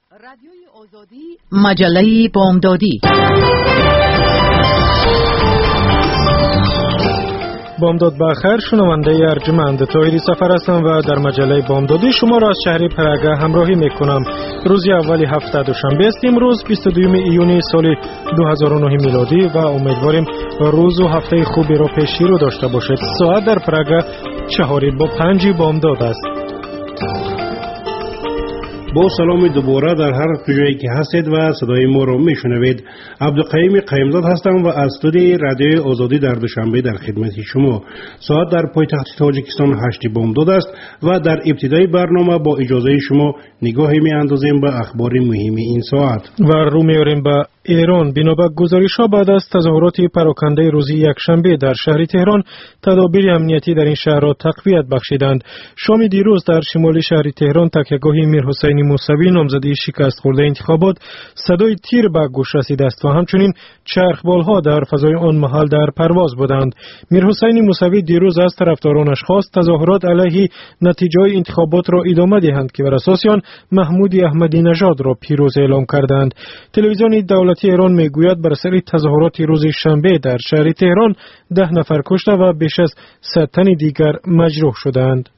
رادیوی آزادی، مجله بامدادی. بامداد بخیر، شنونده ارجمند طاهری سفر هستم و در مجله بامدادی شما را از شهر پراگ همراهی میکنم. روز اول هفته دوشنبه است. امروز 22 ایون سال 2009 میلادی و امیدواریم روز و هفته خوبی را پیش رو داشته باشید. ساعت در پراگ 4:05 بامداد است. با سلام دوباره در هر کجایی که هستید و صدای ما را میشنوید. عبدالقیوم قیمزاد هستم و از استودیوی رادیوی آزادی در دوشنبه در خدمت شما. ساعت در پایتخت تاجیکستان 8 بامداد است و در ابتدای برنامه با اجازه شما نگاهی میاندازیم به اخبار مهم این ساعت و رو میاریم به ایران. بنابر گزارش‌ها بعد از تظاهرات پراکنده روز یکشنبه در شهر تهران، تدابیر امنیتی در این شهر را تقویت بخشیدند. شام دیروز در شمال شهر تهران تکیهگاه میرحسین موسوی نامزد شکست خورده انتخابات صدای تیر به گوش رسیده است و همچنین چرخبال‌ها در فضای آن محل در پرواز بودند. میرحسین موسوی دیروز از طرفدارانش خواست تظاهرات علیه نتیجه انتخابات را ادامه دهند که بر اساس آن محمود احمدی نژاد را پیروز اعلام کردند. تلویزیون دولتی ایران میگوید بر اثر تظاهرات روز شنبه در شهر تهران 10 نفر کشته و بیش از 100 تن دیگر مجروح شدند.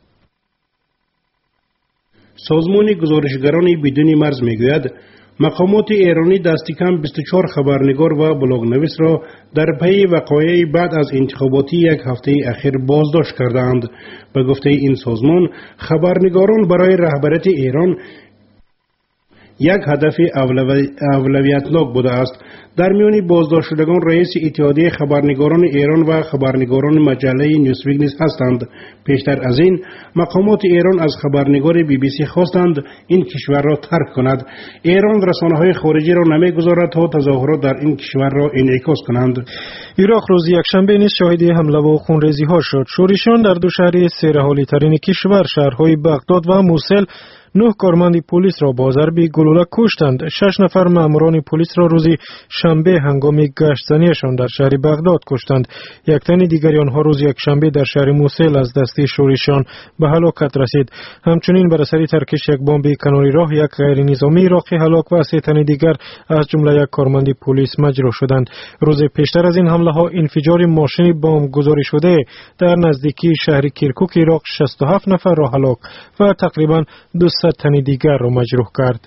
سازمان گزارشگران بدون مرز میگوید مقامات ایرانی دست کم 24 خبرنگار و بلاگ‌نویس را در پی وقایع بعد از انتخابات یک هفته اخیر بازداشت کردند. به گفته این سازمان، خبرنگاران برای رهبریت ایران یک هدف اولویتناک بوده است. در میان بازداشت شدگان رئیس اتحادیه خبرنگاران ایران و خبرنگاران مجله نیوزویک نیز هستند. پیشتر از این مقامات ایران از خبرنگار بی بی سی خواستند این کشور را ترک کند. ایران رسانه‌های خارجی را نمیگذارد تا تظاهرات در این کشور را انعکاس کنند. عراق روز یکشنبه نیز شاهد حمله و خونریزی‌ها شد. شورشیان در دو شهر سیرحالی ترین کشور، شهرهای بغداد و موصل، 9 کارمند پلیس را با ضرب گلوله کشتند. 6 نفر ماموران پلیس را روز شنبه هنگام گشتزنیشان در شهر بغداد کشتند. یک تن دیگر آنها روز یکشنبه در شهر موصل از دست شورشیان به هلاکت رسید. همچنین بر اثر ترکش یک بمب کناری راه یک غیر نظامی عراقی هلاک و 3 تن دیگر از جمله یک کارمند پلیس مجروح شدند. روز پیشتر از این حمله ها انفجار ماشین بمب گذاری شده در نزدیکی شهر کرکوک عراق 67 نفر را هلاک و تقریبا 200 تن دیگر را مجروح کرد.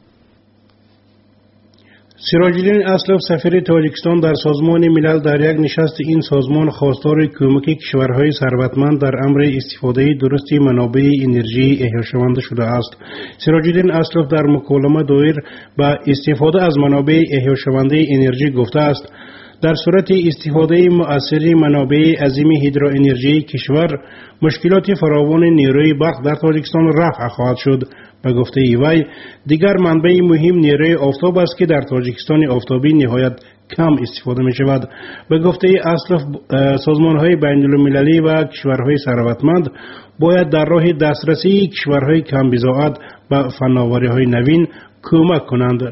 سراج‌الدین اسلف سفیر تاجیکستان در سازمان ملل در یک نشست این سازمان خواستار کمک کشورهای ثروتمند در امر استفاده درست منابع انرژی احیاشونده شده است. سراج‌الدین اسلف در مکالمه دایر به استفاده از منابع احیاشونده انرژی گفته است در صورت استفاده مؤثر منابع عظیم هیدروانرژی کشور مشکلات فراوان نیروی برق در تاجیکستان رفع خواهد شد. به گفته وی دیگر منبع مهم نیروی آفتاب است که در تاجیکستان آفتابی نهایت کم استفاده می شود. به گفته اسلف سازمان‌های بین‌المللی و کشورهای ثروتمند باید در راه دسترسی کشورهای کم بضاعت به فناوری‌های نوین کمک کنند.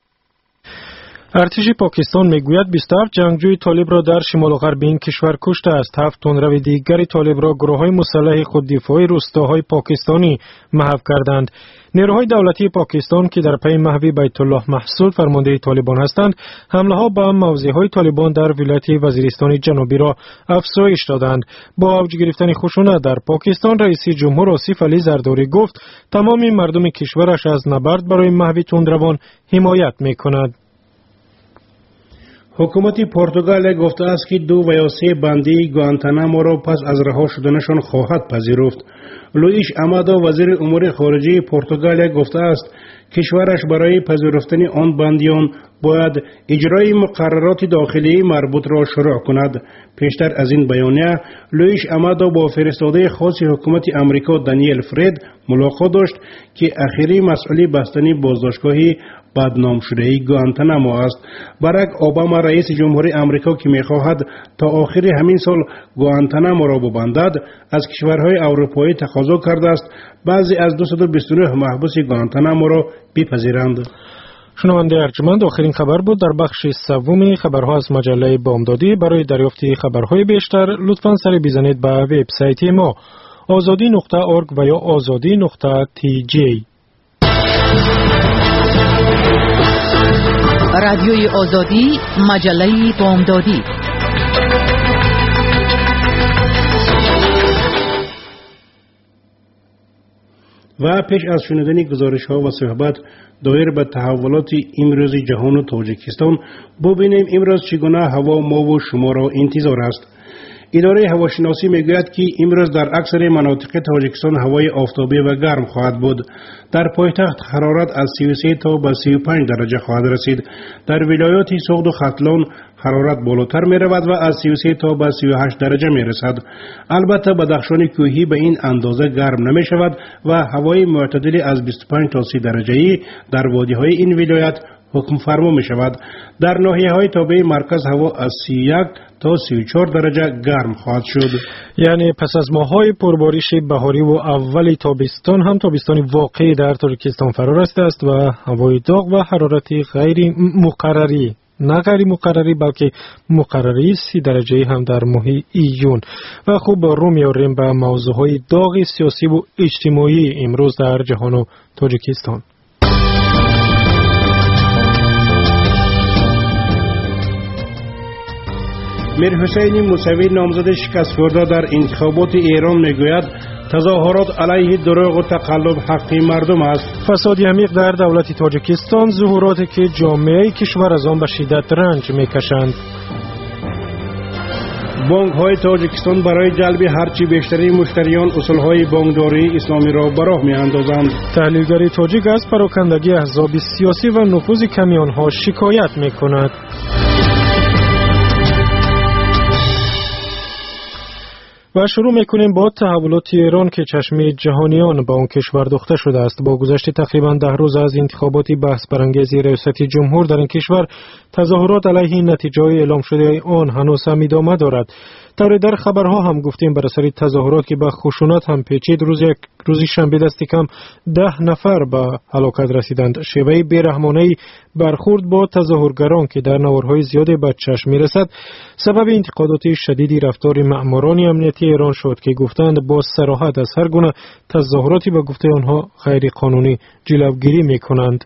ارتش پاکستان میگوید 27 جنگجوی طالب را در شمال غرب این کشور کشته است. 7 تندرو دیگری طالب را گروه‌های مسلح خوددفاعی روستاهای پاکستانی محو کردند. نیروهای دولتی پاکستان که در پی محو بیت الله محسود فرمانده طالبان هستند، حمله‌ها به موضع‌های طالبان در ولایت وزیرستان جنوبی را افزایش دادند. با اوج گرفتن خشونت در پاکستان، رئیس جمهور آصف علی زرداری گفت تمام مردم کشورش از نبرد برای محو تندروان حمایت می‌کند. حکومت پرتغال گفته است که 2 و 3 بندی گوانتانامو را پس از رها شدنشان خواهد پذیرفت. لوئیس امادو وزیر امور خارجه پرتغال گفته است کشورش برای پذیرفتن آن بندیان باید اجرای مقررات داخلی مربوط را شروع کند. پیشتر از این بیانیه لوئیس امادو با فرستاده خاص حکومت امریکا دانیل فرید ملاقات داشت که اخیری مسئله بستنی بازداشتگاه بدنام شده گوانتانامو است. باراک اوباما رئیس جمهوری امریکا که می‌خواهد تا آخر همین سال گوانتانامو را ببندد، از کشورهای اروپایی تقاضا کرده است بعضی از 229 محبوس گوانتانامو را بپذیرند. شنونده ارجمند، آخرین خبر بود در بخش سوم خبرها از مجله بامدادی. برای دریافت خبرهای بیشتر لطفاً سری بزنید به وبسایت ما azadi.org و یا azadi.tj. رادیوی آزادی، مجله بامدادی. و پیش از شنیدن گزارش‌ها و صحبت دایر به تحولات امروز جهان و تاجیکستان، ببینیم امروز چگونه هوا ما و شما را انتظار است. اداره هواشناسی میگوید که امروز در اکثر مناطق تاجیکستان هوای آفتابی و گرم خواهد بود. در پایتخت حرارت از 33 تا به 35 درجه خواهد رسید. در ولایات سوغد و ختلان حرارت بالاتر می رود و از 33 تا به 38 درجه می رسد. البته بدخشان کوهی به این اندازه گرم نمی شود و هوای معتدل از 25 تا 30 درجه‌ای در وادی های این ولایت حکم فرما می شود. در ناحیه های تابع مرکز هوا از 31 تا 34 درجه گرم خواهد شد. یعنی پس از ماه‌های پربارش بهاری و اول تابستان هم تابستانی واقعی در ترکستان فرا رسیده است و هوای داغ و حرارتی غیر مقرری، نه غیر مقرری بلکه مقرری 30 درجه هم در ماه ایون. و خوب رو میاریم به موضوعهای داغ سیاسی و اجتماعی امروز در جهان و تاجیکستان. میر حسین موسوی نامزد شکست خورده در انتخابات ایران میگوید تظاهرات علیه دروغ و تقلب حقی مردم است. فساد عمیق در دولت تاجیکستان، ظهوراتی که جامعه کشور از آن به شدت رنج میکشند. بانک های تاجیکستان برای جلب هرچی بیشتری مشتریان اصول های بانکداری اسلامی را به راه میاندازند. تحلیلگر تاجیک از پراکندگی احزاب سیاسی و نفوذ کمی آنها شکایت میکند. و شروع میکنیم با تحولات ایران که چشم جهانیان با اون کشور دوخته شده است. با گذشت تقریبا 10 روز از انتخابات بحث برانگیز ریاست جمهور در این کشور، تظاهرات علیه نتیجه اعلام شده آن هنوز هم ادامه دارد. طوری در خبرها هم گفتیم بر اثر تظاهرات که به خشونت هم پیچید، روزی شنبه دست کم 10 نفر به هلاکت رسیدند. شیوه بیرحمانه برخورد با تظاهرگران که در نوارهای زیادی به چشم میرسد سبب انتقادات شدیدی رفتار مأموران امنیتی ایران شد که گفتند با صراحت از هر گونه تظاهراتی به گفته آنها غیر قانونی جلوگیری میکنند.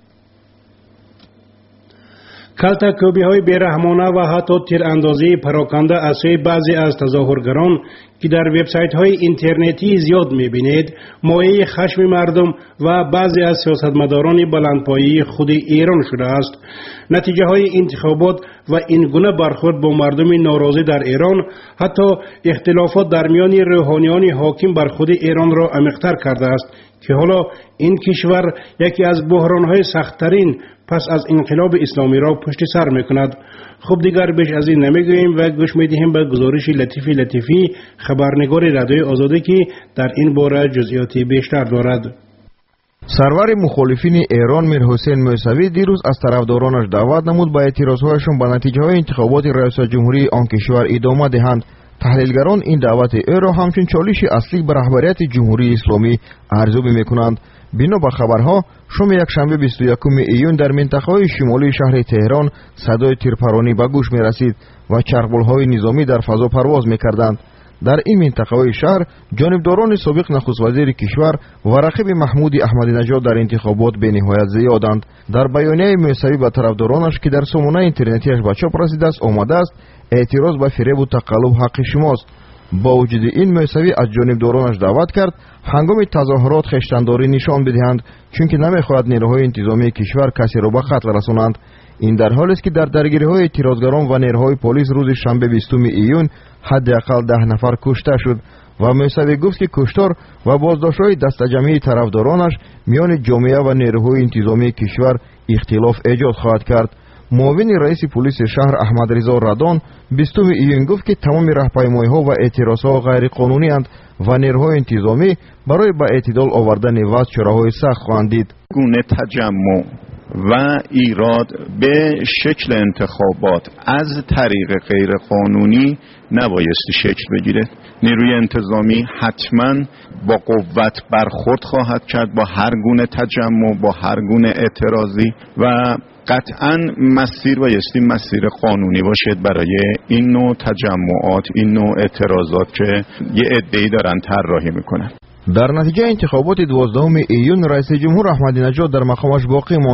کلتکوبی های بیرحمانه و حتی تیراندازی پراکنده از سوی بعضی از تظاهرگران که در وبسایت های اینترنتی زیاد میبینید، مایه خشم مردم و بعضی از سیاستمداران بلندپایه خود ایران شده است. نتیجه های انتخابات و این گونه برخورد با مردم ناراضی در ایران حتی اختلافات در میان روحانیان حاکم بر خود ایران را عمیق‌تر کرده است که حالا این کشور یکی از بحران‌های سخت‌ترین پس از انقلاب اسلامی را پشت سر می‌کند. خب دیگر بیش از این نمیگوییم و گوش می‌دهیم به گزارش لطیفی خبرنگار رادیوی آزادی که در این باره جزئیات بیشتر دارد. سرور مخالفین ایران میر حسین موسوی دیروز از طرفدارانش دعوت نمود به اعتراضهایشان به نتیجه‌های انتخابات ریاست جمهوری آن کشور ادامه دهند. تحلیلگران این دعوت او را همچون چالش اصلی به رهبریت جمهوری اسلامی ارزیابی می‌کنند. بنا به خبرها، شام یکشنبه 21 ایون در منطقه‌های شمالی شهر تهران صدای تیرپرانی به گوش می‌رسید و چرخبول‌های نظامی در فضا پرواز می‌کردند. در این منطقه‌های شهر جانبداران سابق نخست وزیر کشور و رقیب محمود احمدی نژاد در انتخابات به نهایت زیادند. در بیانیه موسوی به طرفدارانش که در سامانه اینترنتیش به چاپ رسیده است آمده است اعتراض به فریب و تقلب حق شماست. با وجود این موسوی از جانبدارانش دعوت کرد هنگام تظاهرات خویشتنداری نشان بدهند چون نمیخواهد نیروهای انتظامی کشور کسی را به قتل رسانند. این در حالی است که در درگیری‌های اعتراضگران و نیروهای پلیس روز شنبه 20 ایون حداقل 10 نفر کشته شد و موسوی گفت که کشتار و بازداشت‌های دسته‌جمعی طرفدارانش میان جامعه و نیروهای انتظامی کشور اختلاف ایجاد خواهد کرد. معاون رئیس پلیس شهر احمد رضا ردان 20 ایون گفت که تمام راهپیمایی‌ها و اعتراض‌ها غیر قانونی اند و نیروهای انتظامی برای به اعتدال آوردن وضع چراهای سخت خواهند دید. گونه تجمع و ایراد به شکل انتخابات از طریق غیر قانونی نبایستی شکل بگیره. نیروی انتظامی حتما با قوت برخورد خواهد کرد با هر گونه تجمع، با هر گونه اعتراضی و قطعا مسیر بایستی مسیر قانونی باشد برای این نوع تجمعات، این نوع اعتراضات که یه عده‌ای دارن طراحی میکنن. در نتیجه انتخابات 12 ایون رئیس جمهور احمدی نژاد در مقامش باقی ماند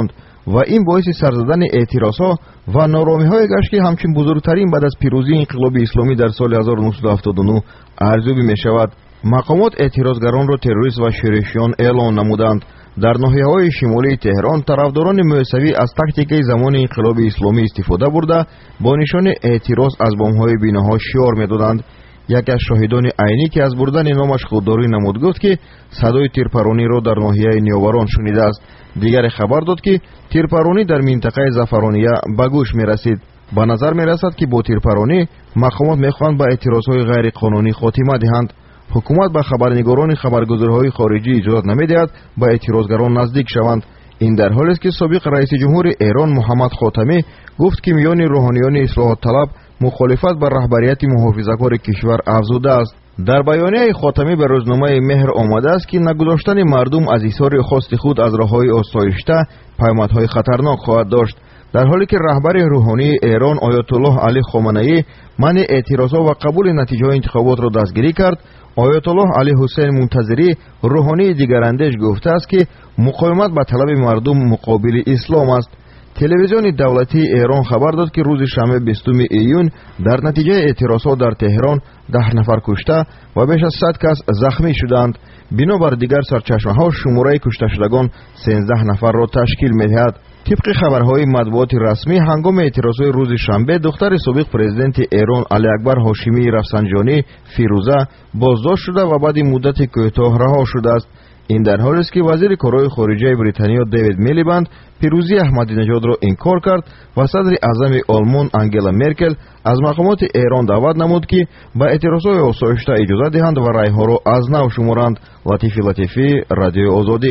و این باعث سر زدن اعتراضها و نارامی‌های گشت که همچون بزرگترین بعد از پیروزی انقلاب اسلامی در سال 1979 ارزیابی می‌شود. مقامات اعتراضگران را تروریست و شورشیان اعلام نمودند. در ناحیه‌های شمالی تهران طرفداران موسوی از تاکتیک زمان انقلاب اسلامی استفاده برده با نشان اعتراض از بام‌های بیناها شعار می‌دادند. یکی از شاهدان عینی که از بردن نامش خودداری نمود گفت که صدای تیرپرانی را در ناحیه نیاوران شنیده است. دیگر خبر داد که تیرپرانی در منطقه زعفرانیه به گوش می‌رسید. به نظر می‌رسد که با تیرپرانی مقامات می‌خواهند به اعتراضهای غیر قانونی خاتمه دهند. حکومت به خبرنگاران خبرگزاری‌های خارجی اجازه نمی‌دهد به اعتراضگران نزدیک شوند. این در حالی است که سابق رئیس جمهور ایران محمد خاتمی گفت که میان روحانیان اصلاحات طلب مخالفت با رهبریت محافظه‌کار کشور افزوده است. در بیانیه خاتمی به روزنامه مهر آمده است که نگذاشتن مردم از ایثار خواست خود از راه‌های آسایشته پیامدهای خطرناک خواهد داشت. در حالی که رهبر روحانی ایران آیت الله علی خامنه‌ای منع اعتراضات و قبول نتیجه انتخابات را دستگیری کرد، آیت الله علی حسین منتظری روحانی دیگراندیش گفته است که مقاومت به طلب مردم مقابل اسلام است. تلویزیون دولتی ایران خبر داد که روز شنبه 20 ایون در نتیجه اعتراضات در تهران 10 نفر کشته و بیش از 100 کس زخمی شدند. بنابر دیگر سرچشمه‌ها شماره کشته شدگان 13 نفر را تشکیل می‌دهد. طبق خبرهای مطبوعات رسمی هنگام اعتراضات روز شنبه دختر سابق پرزیدنت ایران علی اکبر هاشمی رفسنجانی فیروزه بازداشت شده و بعد مدت کوتاه رها شده است. این در حالی است که وزیر کارهای خارجه بریتانیا دیوید میلیبند پیروزی احمدی نژاد را انکار کرد و صدر اعظم آلمان انگلا مرکل از مقامات ایران دعوت نمود که به اعتراضات آسایشته اجازه دهند و رایها را از نو شمارند. لطیفی رادیو آزادی.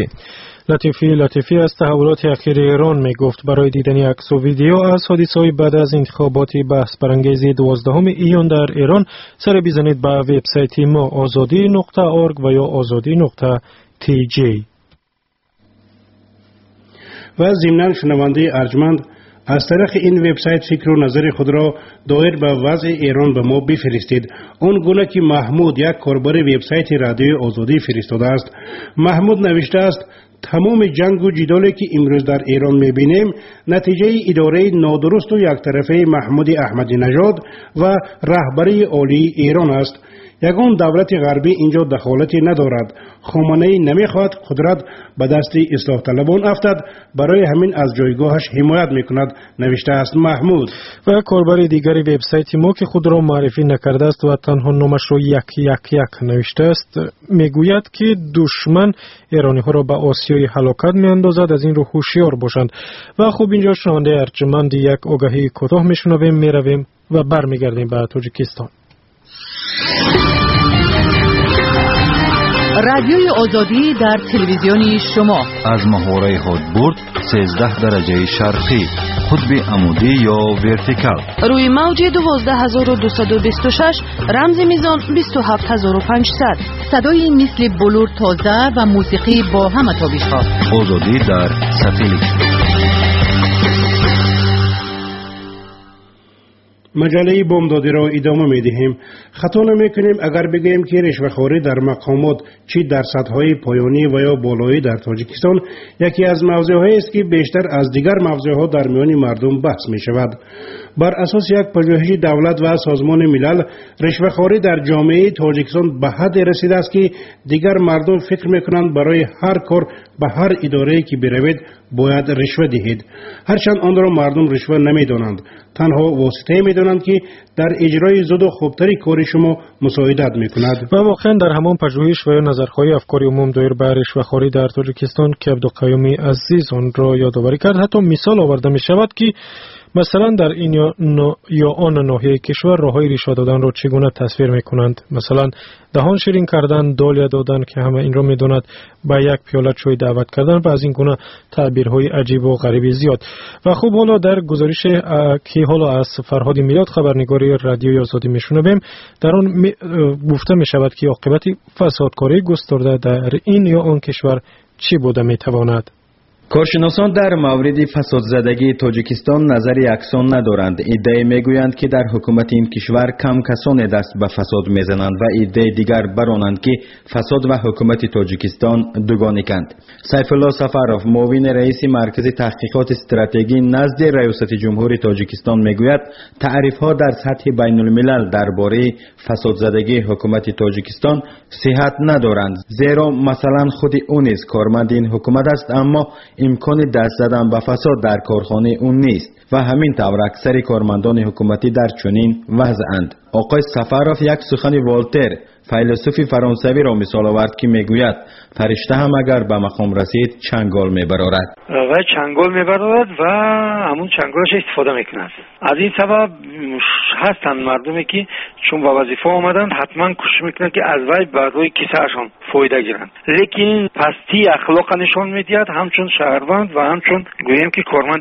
لطیفی از تحولات اخیر ایران می گفت برای دیدن عکس و ویدیو از حادثه‌های بعد از انتخابات بحث برانگیز 12 ایون در ایران سر بزنید به وبسایت ما azadi.org و یا azadi.tj. و ضمناً شنونده ارجمند از طریق این وبسایت فکر و نظر خود را دایر به وضع ایران به ما بفرستید. اون گونه که محمود یک کاربر وبسایت رادیو آزادی فرستاده است. محمود نوشته است تمام جنگ و جدالی که امروز در ایران می‌بینیم نتیجه اداره نادرست و یک طرفه محمود احمدی نژاد و رهبری عالی ایران است. یگان دولت غربی اینجا دخالتی ندارد. خامنه‌ای نمیخواهد قدرت به دست اصلاح طلبان افتد، برای همین از جایگاهش حمایت میکند، نوشته است محمود. و کاربر دیگری وبسایت ما که خود را معرفی نکرده است و تنها نامش را 111 نوشته است میگوید که دشمن ایرانی ها را به آسیای هلاکت میاندازد، از این رو هوشیار باشند. و خب اینجا شنونده ارجمند یک آگهی کوتاه میشنویم، میرویم و برمیگردیم به تاجیکستان. رادیوی آزادی در تلویزیون شما از محوره هدبرد 13 درجه شرقی، قطب عمودی یا ورتیکال، روی موج 12226 رمز میزان 27500. صدای مثل بلور تازه و موسیقی با همه تابش‌ها. آزادی در ساتلیت. مجله بامدادی را ادامه می‌دهیم. خطا نمی‌کنیم اگر بگوییم که رشوه‌خواری در مقامات چی در سطح‌های پایانی و یا بالایی در تاجیکستان یکی از موضوع‌هایی است که بیشتر از دیگر موضوع‌ها در میان مردم بحث می‌شود. بر اساس یک پژوهش دولت و سازمان ملل، رشوه‌خواری در جامعه تاجیکستان به حد رسیده است که دیگر مردم فکر می‌کنند برای هر کار به هر اداره‌ای که بروید باید رشوه دهید، هرچند آن را مردم رشوه نمی‌دانند، تنها واسطه می‌دانند که در اجرای زود و خوبتری کار شما مساعدت می‌کند. و واقعا در همان پژوهش و یا نظرهای افکار عموم دایر بر رشوه‌خواری در تاجیکستان که عبدالقیومی عزیز آن را یادآوری کرد، حتی مثال آورده می‌شود که مثلا در این یا آن ناحیه کشور راههای ریشه دادن را چگونه تصویر میکنند. مثلا دهان شیرین کردن، دالیه دادن که همه این را میدوند، با یک پیاله چای دعوت کردن و از این گونه تعبیرهای عجیب و غریبی زیاد. و خب حالا در گزارش که حالا از فرهاد میلاد خبرنگاری رادیوی آزادی میشنویم، در آن گفته میشود که عاقبت فسادکاری گسترده در این یا آن کشور چی بوده میتواند. کارشناسان در مورد فسادزدگی تاجیکستان نظری یکسان ندارند. ایده میگویند که در حکومت این کشور کم کسان دست به فساد میزنند و ایده دیگر برانند که فساد و حکومت تاجیکستان دوگانی‌اند. سیف الله سفرов، معاون رئیس مرکز تحقیقات استراتژی نزد ریاست جمهوری تاجیکستان میگوید تعریف‌ها در سطح بین الملل درباره فسادزدگی حکومت تاجیکستان صحت ندارند، زیرا مثلا خود او نیز کارمند این حکومت است اما امکان دست زدن به فساد در کارخانه اون نیست و همین طور اکثر کارمندان حکومتی در چنین وضعند. آقای سفرов یک سخن والتر فیلسوف فرانسوی را مثال آورد که میگوید فرشته هم اگر به مقام رسید چنگال میبرارد و چنگال میبرارد و همون چنگالش استفاده میکند. از این سبب هستند مردمی که چون با وظیفه آمدند حتما کوشش میکنند که از وی بر روی کیسهشان فایده گیرند، لیکن پستی اخلاق نشان میدهد همچون شهروند و همچون گوییم که کارمند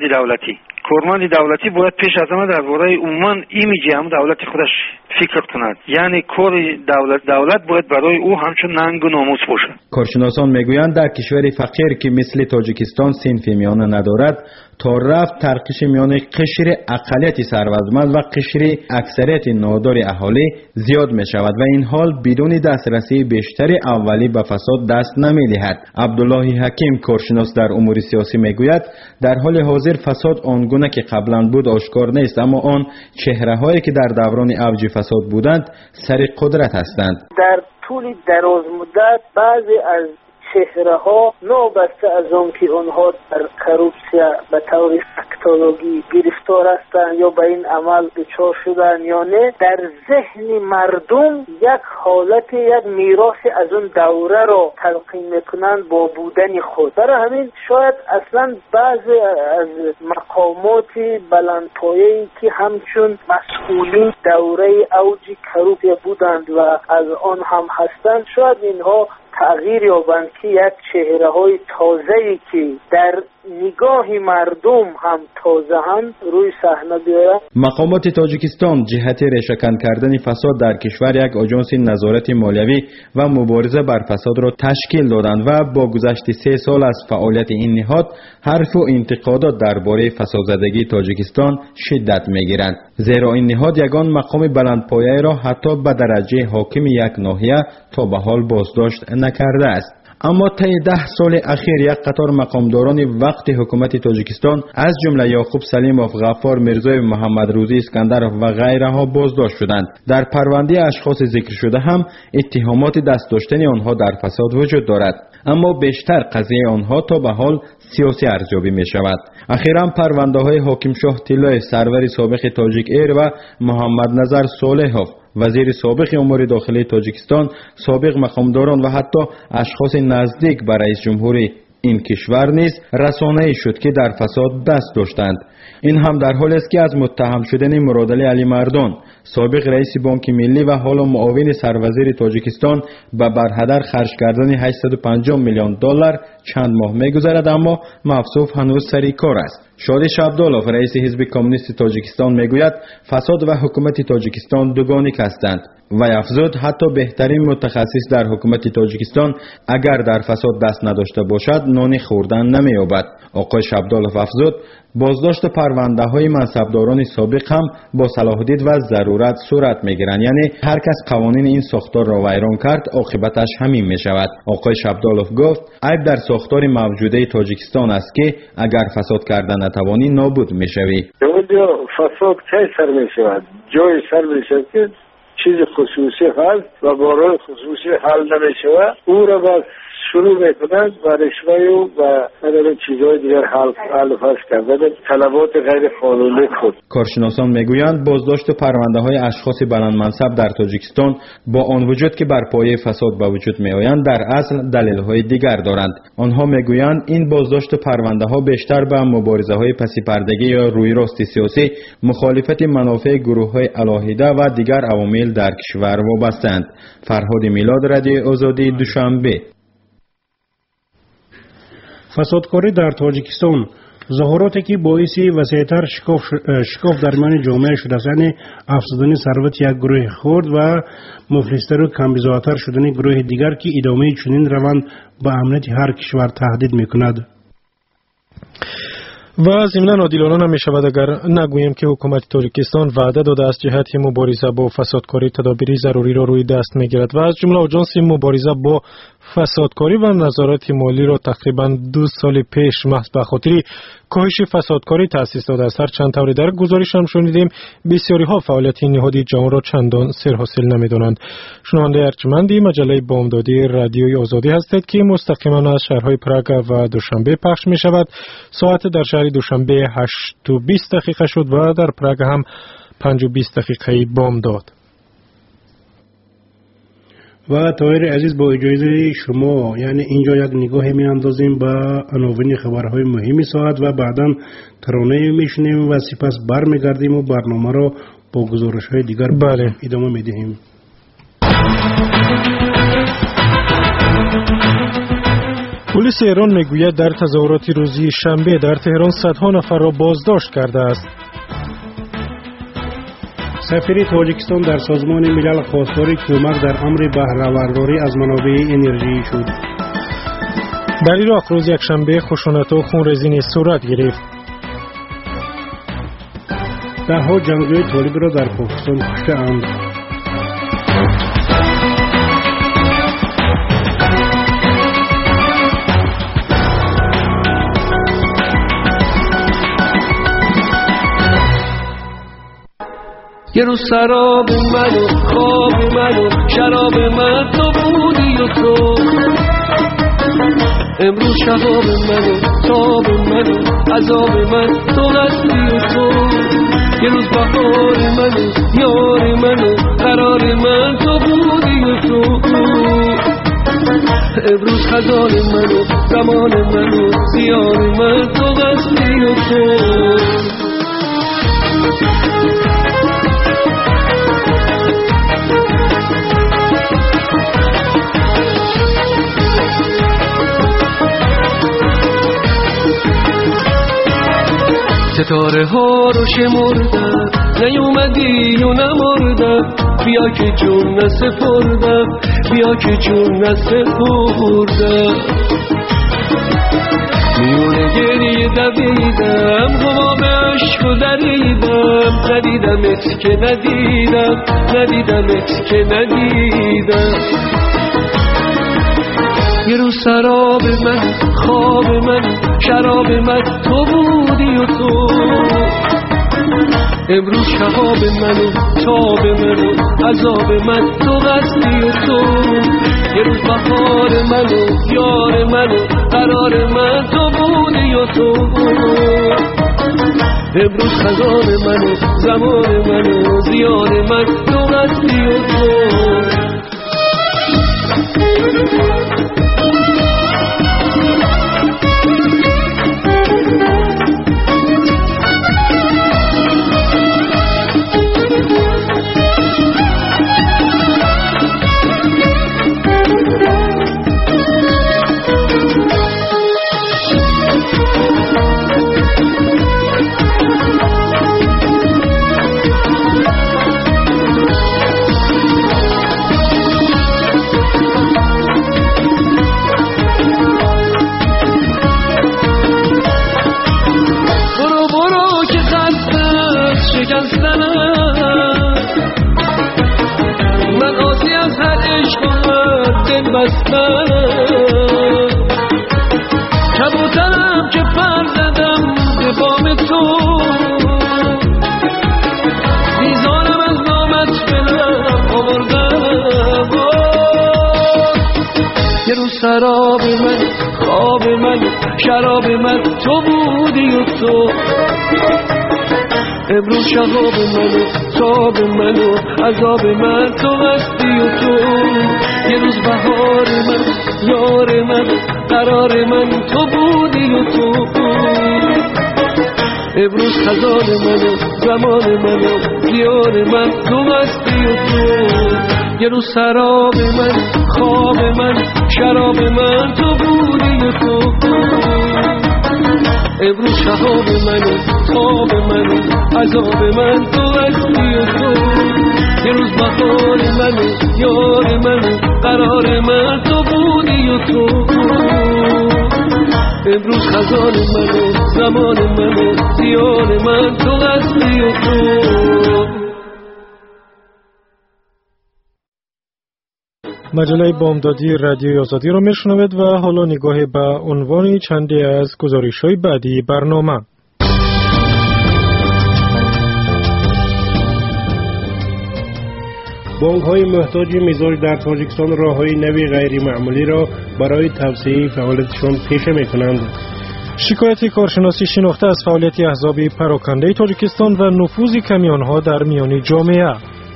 دولتی باید پیش از همه درباره عموما ایمیج هم دولت خودش فکر کند، یعنی کار دولت باید برای او همچون ننگ و ناموس باشد. کارشناسان میگویند در کشوری فقیر که مثل تاجیکستان صنف میانه ندارد تا رفت ترقش میان قشر اقلیت ثروتمند و قشر اکثریت نادار اهالی زیاد می شود و این حال بدون دسترسی بیشتر اولی به فساد دست نمی دهد. عبدالله حکیم کارشناس در امور سیاسی میگوید در حال حاضر فساد آنگونه که قبلا بود آشکار نیست، اما آن چهره هایی که در دوران اوج فساد بودند سر قدرت هستند. در طول دراز مدت بعضی از چهره ها نابسته از اون که اونها در کروپسیا به طور فاکتولوژی گرفتار هستند یا به این عمل دچار شدن یا نه، در ذهن مردم یک حالت یک میراث از اون دوره را تلقین میکنند با بودن خود. برای همین شاید اصلا بعضی از مقامات بلندپایه‌ای که همچون مسئولین دوره اوج کروپسیا بودند و از آن هم هستند شاید اینها تغییر یابند که یک چهره های تازه‌ای که در نگاه مردم هم تازه هم روی صحنه بیاید. مقامات تاجیکستان جهت ریشه‌کن کردن فساد در کشور یک آژانس نظارت مالیوی و مبارزه بر فساد را تشکیل دادند و با گذشت 3 سال از فعالیت این نهاد حرف و انتقادات درباره فسادزدگی تاجیکستان شدت می‌گیرند، زیرا این نهاد یگان مقام بلندپایه را حتی به درجه حاکم یک ناحیه تا به حال بازداشت نکرده است. اما طی 10 سال اخیر یک قطار مقامداران وقت حکومت تاجیکستان از جمله یعقوب سلیموف، غفار میرزایف، محمد روزی اسکندرov و غیرها بازداشت شدند. در پرونده اشخاص ذکر شده هم اتهامات دست داشتن آنها در فساد وجود دارد، اما بیشتر قضیه آنها تا به حال سیاسی ارزیابی می شود. اخیراً پرونده های حاکم شاه طلای سرور سابق تاجیک ایر و محمد نظر صالحوف وزیر سابق امور داخلی تاجیکستان، سابق مقامداران و حتی اشخاص نزدیک به رئیس جمهوری این کشور نیز رسانه‌ای شد که در فساد دست داشتند. این هم در حالی است که از متهم شدن مرادعلی علی مردان، سابق رئیس بانک ملی و حالا معاون سروزیر تاجیکستان به برهدر خرج کردن 850 میلیون دلار چند ماه می‌گذرد، اما مفصوف هنوز سری کار است. شادی شابدالوف رئیس حزب کمونیست تاجیکستان میگوید فساد و حکومت تاجیکستان دوگانیک هستند و افزود حتی بهترین متخصص در حکومت تاجیکستان اگر در فساد دست نداشته باشد نان خوردن نمی‌یابد. آقای شابدالوف افزود بازداشت پرونده های منصبداران سابق هم با صلاح دید و ضرورت صورت میگیرند، یعنی هر کس قوانین این ساختار را ویران کرد عاقبتش همین می شود. آقای شابدالوف گفت عیب در ساختار موجوده تاجیکستان است که اگر فساد کردن نتوانی نابود می شوی. اونجا فساد کی سر می شود؟ جای سر می شود که چیز خصوصی هست و برای خصوصی حل نمی شود، او را بس شروع میکنند و رشوه و چیزهای دیگر حل فصل کردن طلبات غیر قانونی خود. کارشناسان میگویند بازداشت پرونده های اشخاص بلند منصب در تاجیکستان با آن وجود که بر پایه فساد به وجود می آیند در اصل دلیل های دیگر دارند. آنها میگویند این بازداشت پرونده ها بیشتر به مبارزه های پسی پردگی یا روی راست سیاسی، مخالفت منافع گروه های علاهیده و دیگر عوامل در کشور وابسته‌اند. فرهاد میلاد، رادیو آزادی، دوشنبه. فسادکاری در تاجیکستان ظاهراتی که باعث وسیع‌تر شکاف در میان جامعه شده است، یعنی افزودن ثروت یک گروه خرد و مفلس‌تر و کمبزاتر شدن گروه دیگر که ادامه چنین روند به امنیت هر کشور تهدید میکند. و ضمناً عادلانه نمی شود اگر نگوییم که حکومت تاجیکستان وعده داده است جهت مبارزه با فسادکاری تدابیر ضروری را روی دست می گیرد و از جمله آژانس مبارزه با فسادکاری و نظارت مالی را تقریباً 2 سال پیش محض به خاطر کاهش فسادکاری تأسیس داده است. هرچند طوری در گزارش هم شنیدیم بسیاری ها فعالیت این نهاد جوان را چندان سرحاصل نمی‌دانند. شنونده ارجمندی مجله بامدادی رادیوی آزادی هستید که مستقیما از شهرهای پراگ و دوشنبه پخش می شود. ساعت در شهر دوشنبه 8:20 شد و در پراگ هم 5:20 بامداد. و طاهر عزیز با اجازه شما یعنی اینجا یک نگاه می اندازیم به عناوین خبرهای مهمی ساعت و بعداً ترانه میشنیم و سپس برمیگردیم و برنامه را با گزارش های دیگر ادامه میدهیم. پلیس ایران میگوید در تظاهرات روزی شنبه در تهران صدها نفر را بازداشت کرده است. سفیر تاجیکستان در سازمان ملل خواستار کمک در امر بهره‌برداری از منابع انرژی شد. در عراق روز یکشنبه خشونت‌ها و خونریزی صورت گرفت. ده‌ها جنگجوی طالب را در پاکستان کشته‌اند. یه روز سراب من و خواب من و شراب من تو بودی و تو، امروز شهاب من و تاب من و عذاب من تو هستی و تو. یه روز بهار من و یار من و قرار من تو بودی و تو، امروز خزان من و زمان من و زیار من تو هستی و تو. ستاره ها رو شمردم نیومدی و نمردم، بیا که جون نسپردم بیا که جون نسپردم. میونه گریه دویدم غمام عشق و دریدم، ندیدمت که ندیدم ندیدمت که ندیدم. یه روز سراب من خواب من شراب من تو بودی و تو، امروز شهاب من و تاب من و عذاب من تو هستی و تو. یه روز بهار من و یار من و قرار من تو بودی و تو، امروز خزان من و زمان من و زیان من تو هستی و تو. من آسی از هر عشق دل بستم، کبوترم که پر زدم به بام تو، بیزارم از نامت بلم آوردم. یه روز سراب من خواب من شراب من تو بودی و تو، امروز شهاب من و تاب من و عذاب من تو هستی و تو. یه روز بهار من یار من قرار من تو بودی و تو، امروز خزان من و زمان من و زیار من تو هستی و تو. یه روز سراب من خواب من شراب من تو بودی و تو، امروز شهاب من و تاب من و عذاب من تو هستی و تو. یه روز بهار من و یار من و قرار من تو بودی و تو، امروز خزان منه زمان منه زیان من تو هستی و تو. مجله بامدادی رادیوی آزادی را میشنوید و حالا نگاه به عنوان چندی از گزارش‌های بعدی برنامه. بانک‌های محتاج مزاج در تاجیکستان راه‌های نوی غیر معمولی را برای توسعه فعالیتشان پیشه می‌کنند. شکایت کارشناسی شناخته از فعالیت احزاب پراکنده تاجیکستان و نفوذ کمیون‌ها در میان جامعه.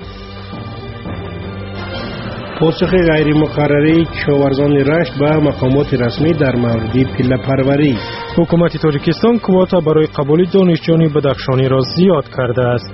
پاسخ غیر مقرره کشاورزان رشت به مقامات رسمی در مورد پله پروری. حکومت تاجیکستان کوتا برای قبول دانشجویان بدخشانی را زیاد کرده است.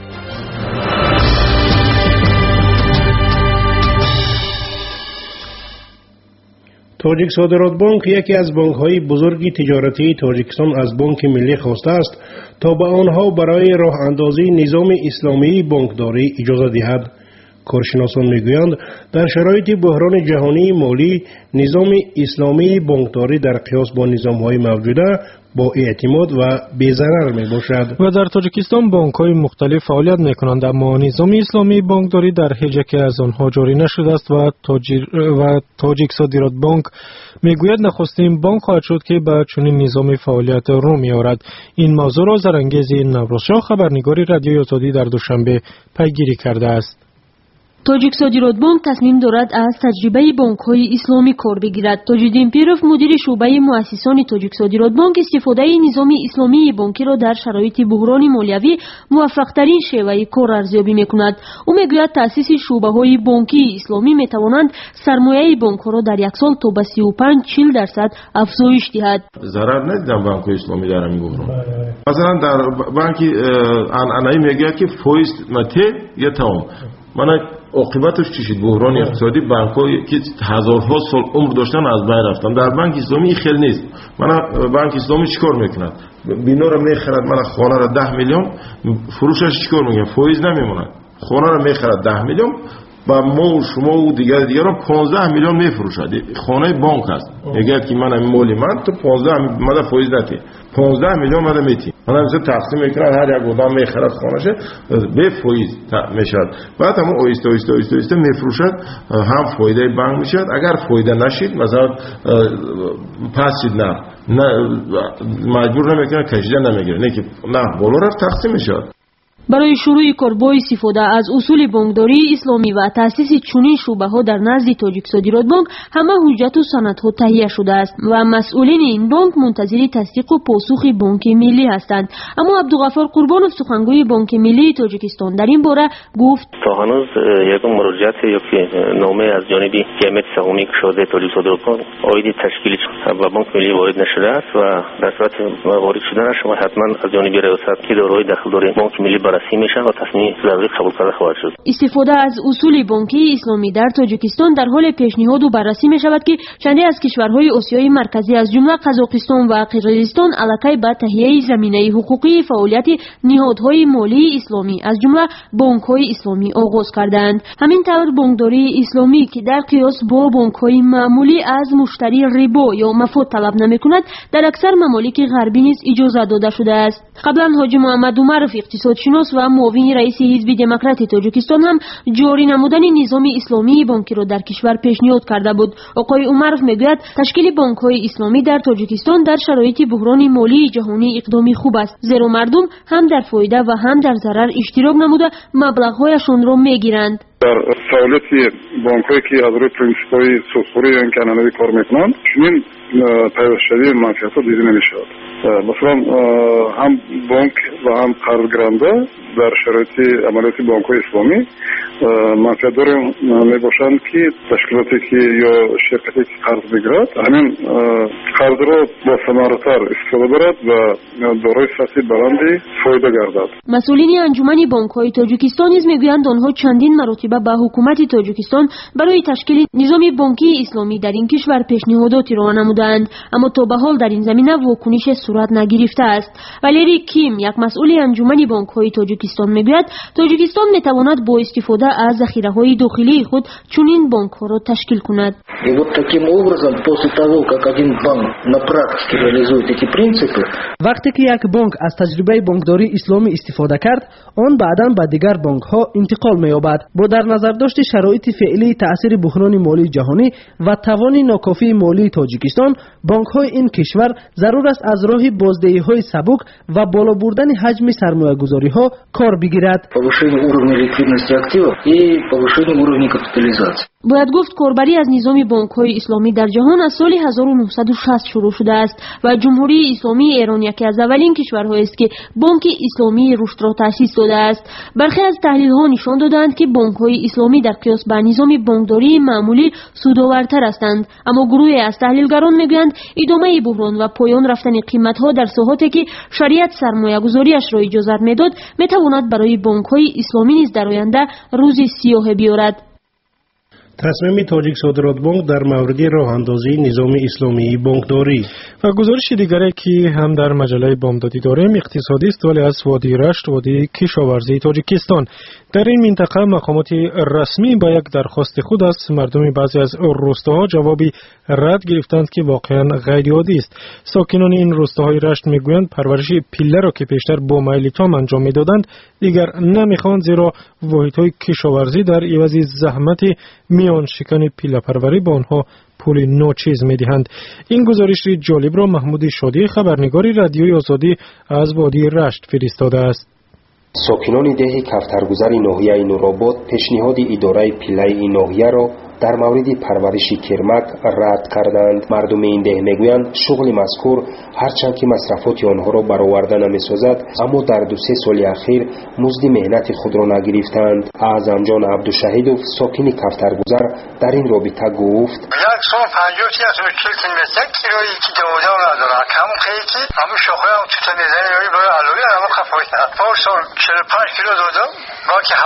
تاجیک صادرات بانک یکی از بانک‌های بزرگ تجارتی تاجیکستان از بانک ملی خواسته است تا به آنها برای راه اندازی نظام اسلامی بانکداری اجازه دهد. کارشناسان میگویند در شرایط بحران جهانی مالی نظام اسلامی بانکداری در قیاس با نظام‌های موجوده با اعتماد و بی‌ضرر میباشد. و در تاجیکستان بانک‌های مختلف فعالیت میکنند، اما نظام اسلامی بانکداری در هیچ یک از آنها جاری نشده است و تاجیک صادرات بانک میگوید نخستین بانک خواهد شد که به چنین نظام فعالیت رو می‌آورد. این موضوع را زرانگیز نوروزشاه خبرنگار رادیوی آزادی در دوشنبه پیگیری کرده است. تاجیک صادرات بانک تصمیم دارد از تجربه بانک‌های اسلامی کار بگیرد. تاج‌الدین پیروف مدیر شعبه مؤسسان تاجیک صادرات بانک استفاده نظام اسلامی بانکی را در شرایط بحران مالیوی موفق‌ترین شیوه کار ارزیابی می‌کند. او می‌گوید تأسیس شعبه‌های بانکی اسلامی می‌توانند سرمایه بانک‌ها را در یک سال تا به 35-40% افزایش دهد. ضرر ندیدم بانک‌های اسلامی در این بحران. مثلا در بانک انعنایی میگه که فایز نته یا تمام. من عاقبتش چی شد؟ بحران اقتصادی بانک‌هایی که هزارها سال عمر داشتن از بین رفتن. در بانک اسلامی خیلی نیست. من بانک اسلامی چیکار میکنه؟ بینا رو میخرد، من خانه رو 10 میلیون فروشش چیکار میکنه؟ فایز نمیمونه. خانه رو میخرد 10 میلیون با ما و شما و دیگر رو 15 میلیون میفروشد. خانه بانک است. میگه که من مالی من تو 15 ماده فایز نتی. 15 میلیون ماده میتی. من مثلا تقسیم میکنم، هر یک آدم میخرد خانه‌ش به فایز میشد. بعد هم آیسته میفروشد، هم فایده بانک میشد. اگر فایده نشید مثلا پس شد نه مجبور نمیکنه کشیده نمیگیره. نه که نه بالا رفت تقسیم میشد. برای شروع کار با استفاده از اصول بانکداری اسلامی و تأسیس چنین شعبه‌ها در نزد تاجیک صادرات بانک همه حجت و سندها تهیه شده است و مسئولین این بانک منتظر تصدیق و پاسخ بانک ملی هستند. اما عبدالغفار قربانov سخنگوی بانک ملی تاجیکستان در این باره گفت تا هنوز یک مراجعت یا نامه از جانب جمعیت سهامی کشاده تاجیک صادرات بانک عاید تشکیلی و بانک ملی وارد نشده است و در صورت وارد شدنش حتما از جانب ریاست اداره داخلداری بانک ملی بررسی میشه و تصمیم ضروری قبول کرده خواهد شد. استفاده از اصول بانکی اسلامی در تاجیکستان در حال پیشنهاد و بررسی می شود که چندی از کشورهای آسیای مرکزی از جمله قزاقستان و قرقیزستان علاقه به تهیه زمینه حقوقی فعالیت نهادهای مالی اسلامی از جمله بانک‌های اسلامی آغاز کردند. همین طور بانکداری اسلامی که در قیاس با بانک‌های معمولی از مشتری ربا یا مفاد طلب نمی‌کند در اکثر ممالک غربی نیز اجازه داده شده است. قبلا حاجی محمد عمرov اقتصادشناس و معاون رئیس حزب دموکرات تاجیکستان هم جاری نمودن نظام اسلامی بانکی را در کشور پیشنهاد کرده بود. آقای عمرov میگوید تشکیل بانک‌های اسلامی در تاجیکستان در شرایط بحران مالی جهانی اقدامی خوب است، زیرا مردم هم در فایده و هم در ضرر اشتراک نموده مبلغ‌هایشان را میگیرند. در فعالیت بانک‌هایی که از روی پرینسیپ‌های سودخوری یا امکاناتی کار میکنند چنین پیوستگی منفعت‌ها دیده نمی‌شود. مثلا هم بانک و هم قرضگرنده در شرایط عملیات بانک‌های اسلامی منفعت‌دار میباشند که تشکیلاتی که یا شرکتی که قرض بگیرد همین قرض را با ثمرتر استفاده برد و دارای سطح بلندی فایده گردد. مسئولین انجمن بانک‌های تاجیکستان نیز میگویند آنها چندین مرتبه به حکومت تاجیکستان برای تشکیل نظام بانکی اسلامی در این کشور پیشنهاداتی را نمودند، اما تا به حال در این زمینه واکنش صورت نگرفته است. والری کیم یک مسئول انجمن بانک‌های تاجیکستان توجیکستان میگوید توجیکستان میتواند با استفاده از ذخیره‌های داخلی خود چنین بانک‌ها را تشکیل کند. وقتی که یک بانک از تجربه بانکداری اسلامی استفاده کرد، آن بعداً به دیگر بانک‌ها انتقال می‌یابد. با در نظر داشت شرایط فعلی تأثیر بحران مالی جهانی و توان ناکافی مالی تاجیکستان، بانک‌های این کشور ضرور است از راه بازدهی‌های سبک و بالا بردن حجم سرمایه‌گذاری‌ها کار بگیرد. باید گفت کاربری از نظام بانک‌های اسلامی در جهان از سال 1960 شروع شده است و جمهوری اسلامی ایران یکی از اولین کشورهایی است که بانک اسلامی رشد را تأسیس داده است. برخی از تحلیل‌ها نشان دادند که بانک‌های اسلامی در قیاس به نظام بانکداری معمولی سودآورتر هستند، اما گروهی از تحلیلگران میگویند ادامه بحران و پایان رفتن قیمت‌ها در ساحاتی که شریعت سرمایه‌گذاری‌اش را اجازه می‌داد می‌تواند برای بانک‌های اسلامی نیز در آینده روز سیاه بیاورد. تصمیم تاجیک صادرات بانک در مورد راه اندازی نظام اسلامی بانکداری. و گزارش دیگری که هم در مجله بامدادی داریم اقتصادی است، ولی از وادی رشت، وادی کشاورزی تاجیکستان. در این منطقه مقامات رسمی با یک درخواست خود از مردم بعضی از روستاها جوابی رد گرفتند که واقعا غیر عادی است. ساکنان این روستاهای رشت میگویند پرورش پیله را که پیشتر با میل تام انجام میدادند دیگر نمیخواهند، زیرا واحدهای کشاورزی در عوض زحمت میان شکن پیله پروری به آنها پول ناچیز میدهند. این گزارش جالب را محمود شادی خبرنگار رادیوی آزادی از وادی رشت فرستاده است. ساکنان ده کفترگذر ناحیه نورآباد پیشنهاد اداره پیله این ناحیه را در مورد پرورش کرمک رد کردند. مردم این ده میگویند شغل مذکور هرچند که مصرفات آنها را برآورده نمی‌سازد، اما در 2-3 سال اخیر مزد مهنت خود را نگرفتند. اعظم جان عبدالشهیدوف ساکن کفترگذر در این رابطه گفت: 150 کیلویی که دودا نداره، همون که همون شاخه هم تو میزنه یعنی برای علوی همون خفایده. پارسال 45 کیلو دادم، با که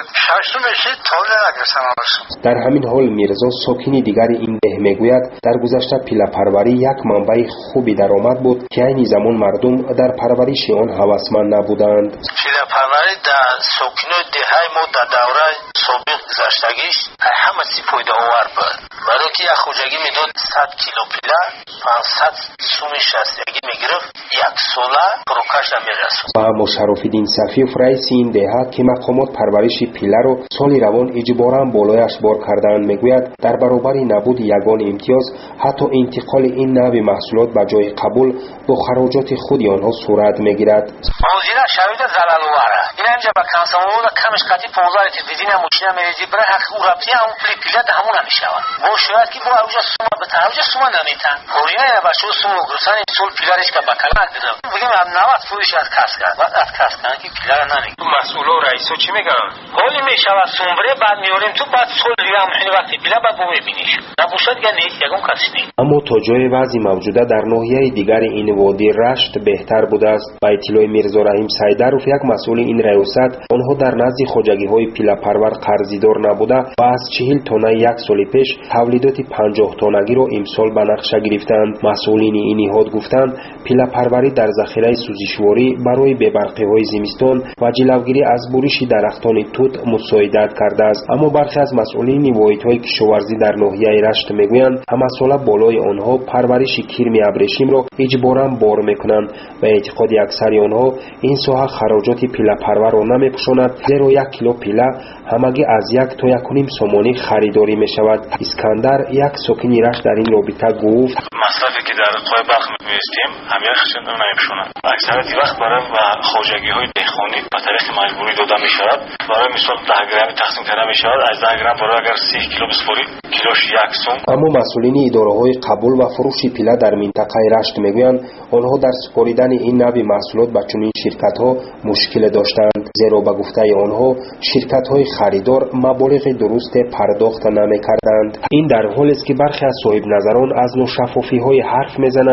76 میشه تا نگرفتم. در همین حال میرزا ساکنی دیگری این ده میگوید در گذشته پیله پروری یک منبع خوبی درآمد بود که این زمان مردم در پرورش آن هوسمند نبودند. پیله پروری در ساکنان دههای ما در دوره سابق گذشتگیش همه سی فایده آور بود. برای که یک خوجگی میداد 100 کیلو پیله 500 سوم شستگی میگرفت، یک ساله فروکش نمیرسون. با مشرف‌الدین صفیف رئیس این دهه که مقامات پرورش پیله رو سال روان اجباراً بالایش بار کردند میگوید در برابر نبود یگان امتیاز حتی انتقال این نوع محصولات به جای قبول با خراجات خود آنها صورت میگیرد. موزینا شاید زلال واره این اینجا با کانسامون کمش قطعی 15 تلویزیون ماشین میریزی برای حق او رابطه همون پیله همون نمیشود. با شاید که با اوجا سوما به توجه سوما نمیتن. هورینا یا بچو سوما گرسان این سال پیلهش که بکلا دیدم. بگیم هم 90 فروش از کسب کرد. بعد از کسب کردن که پیله نمیگه. مسئولا و رئیسا چی میگن؟ حالی میشود سومبره بعد میاریم تو بعد سال دیگه هم وقتی پیله بعد ببینیش. نباشد یا نیست یگون کسی نیست. اما تا جای وضع موجوده در ناحیه دیگر این وادی رشت بهتر بوده است. با اطلاع میرزا رحیم سیدروف یک مسئول این ریاست آنها در نزد خواجگی‌های پیله پرور قرضیدار نبوده و از 40 تانه یک سال پیش تولیدات 50 تانگی را امسال به نقشه گرفتند. مسئولین این نهاد گفتند پیله پروری در ذخیره سوزشواری برای ببرقی‌های زمستان و جلوگیری از بروش درختان توت مساعدت کرده است. اما برخی از مسئولین واحدهای کشاورزی در ناحیه رشت میگویند مسئله بالای آنها پرورش کرم ابریشم را اجباراً بار میکنند و اعتقاد اکثر آنها این ساحه خراجات پیله پرور را نمیپوشاند، زیرا 1 کیلو پیله همگی از 1 تا 1.5 سومانی خریداری میشود. اسکندر یک ساکن رشت در این رابطه گفت: مصرفی که در قای بخت می‌فرستیم همیشه نمیپوشاند. اکثر وقت برای خواجگی‌های دهقانی به طریق مجبوری داده میشود. برای مثال 10 گرم تقسیم کرده میشود. از 10 گرم برای اگر 30 کیلو بسپاری کیلوش 1 سوم. اما مسئولین اداره‌های قبول و فروش پیله در منطقه رشت میگویند آنها در سپاریدن این نوع محصولات به چنین شرکت‌ها مشکل داشتند، زیرا به گفته آنها شرکت‌های خریدار مبالغ درست پرداخت نمی‌کردند. این در حالی است که برخی از صاحب نظران از ناشفافی‌های حرف میزنند که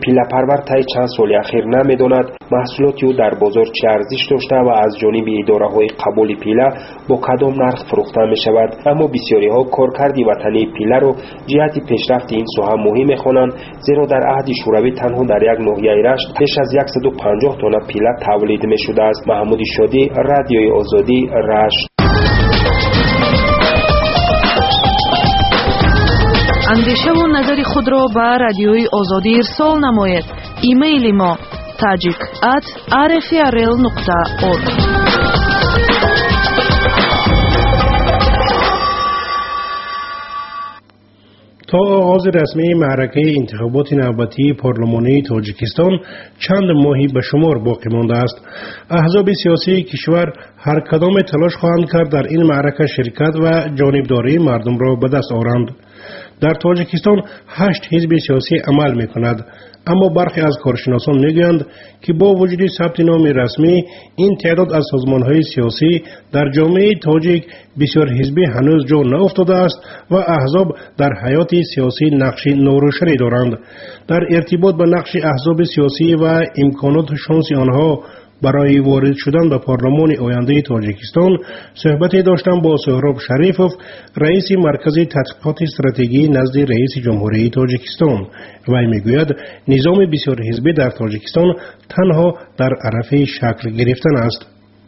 پیله‌پرور طی چند سال اخیر نمی‌داند محصولات او در بازار چه ارزش داشته و از جانب اداره‌های قبول پیله با کدام نرخ فروخته می‌شود. اما بسیاری‌ها کارکرد وطنی پیله را جهت پیشرفت این ساحه مهم می‌خوانند، زیرا در عهد شوروی تنها در یک ناحیه رشت بیش از 150 تن پیله تولید می‌شده است. محمود شادی، رادیوی آزادی، رشت. اندیشه و نظر خود را به رادیوی آزادی ارسال نماید. ایمیل ما tajik@rfrl.org. تا آغاز رسمی معرکه انتخابات نوبتی پارلمانی تاجیکستان چند ماهی به شمار باقی مانده است. احزاب سیاسی کشور هر کدام تلاش خواهند کرد در این معرکه شرکت و جانبداری مردم را به دست آورند. در تاجیکستان 8 حزب سیاسی عمل می کند، اما برخی از کارشناسان میگویند که با وجود ثبت نام رسمی این تعداد از سازمان‌های سیاسی در جامعه تاجیک بسیار حزبی هنوز جا نیفتاده است و احزاب در حیات سیاسی نقش ناروشنی دارند. در ارتباط با نقش احزاب سیاسی و امکانات شانس آنها برای وارد شدن به پارلمان آینده تاجیکستان صحبتی داشتم با سهراب شریفوف، رئیس مرکز تحقیقات استراتژی نزد رئیس جمهوری تاجیکستان. وی میگوید نظام بسیار حزبی در تاجیکستان تنها در عرف شکل گرفتن است.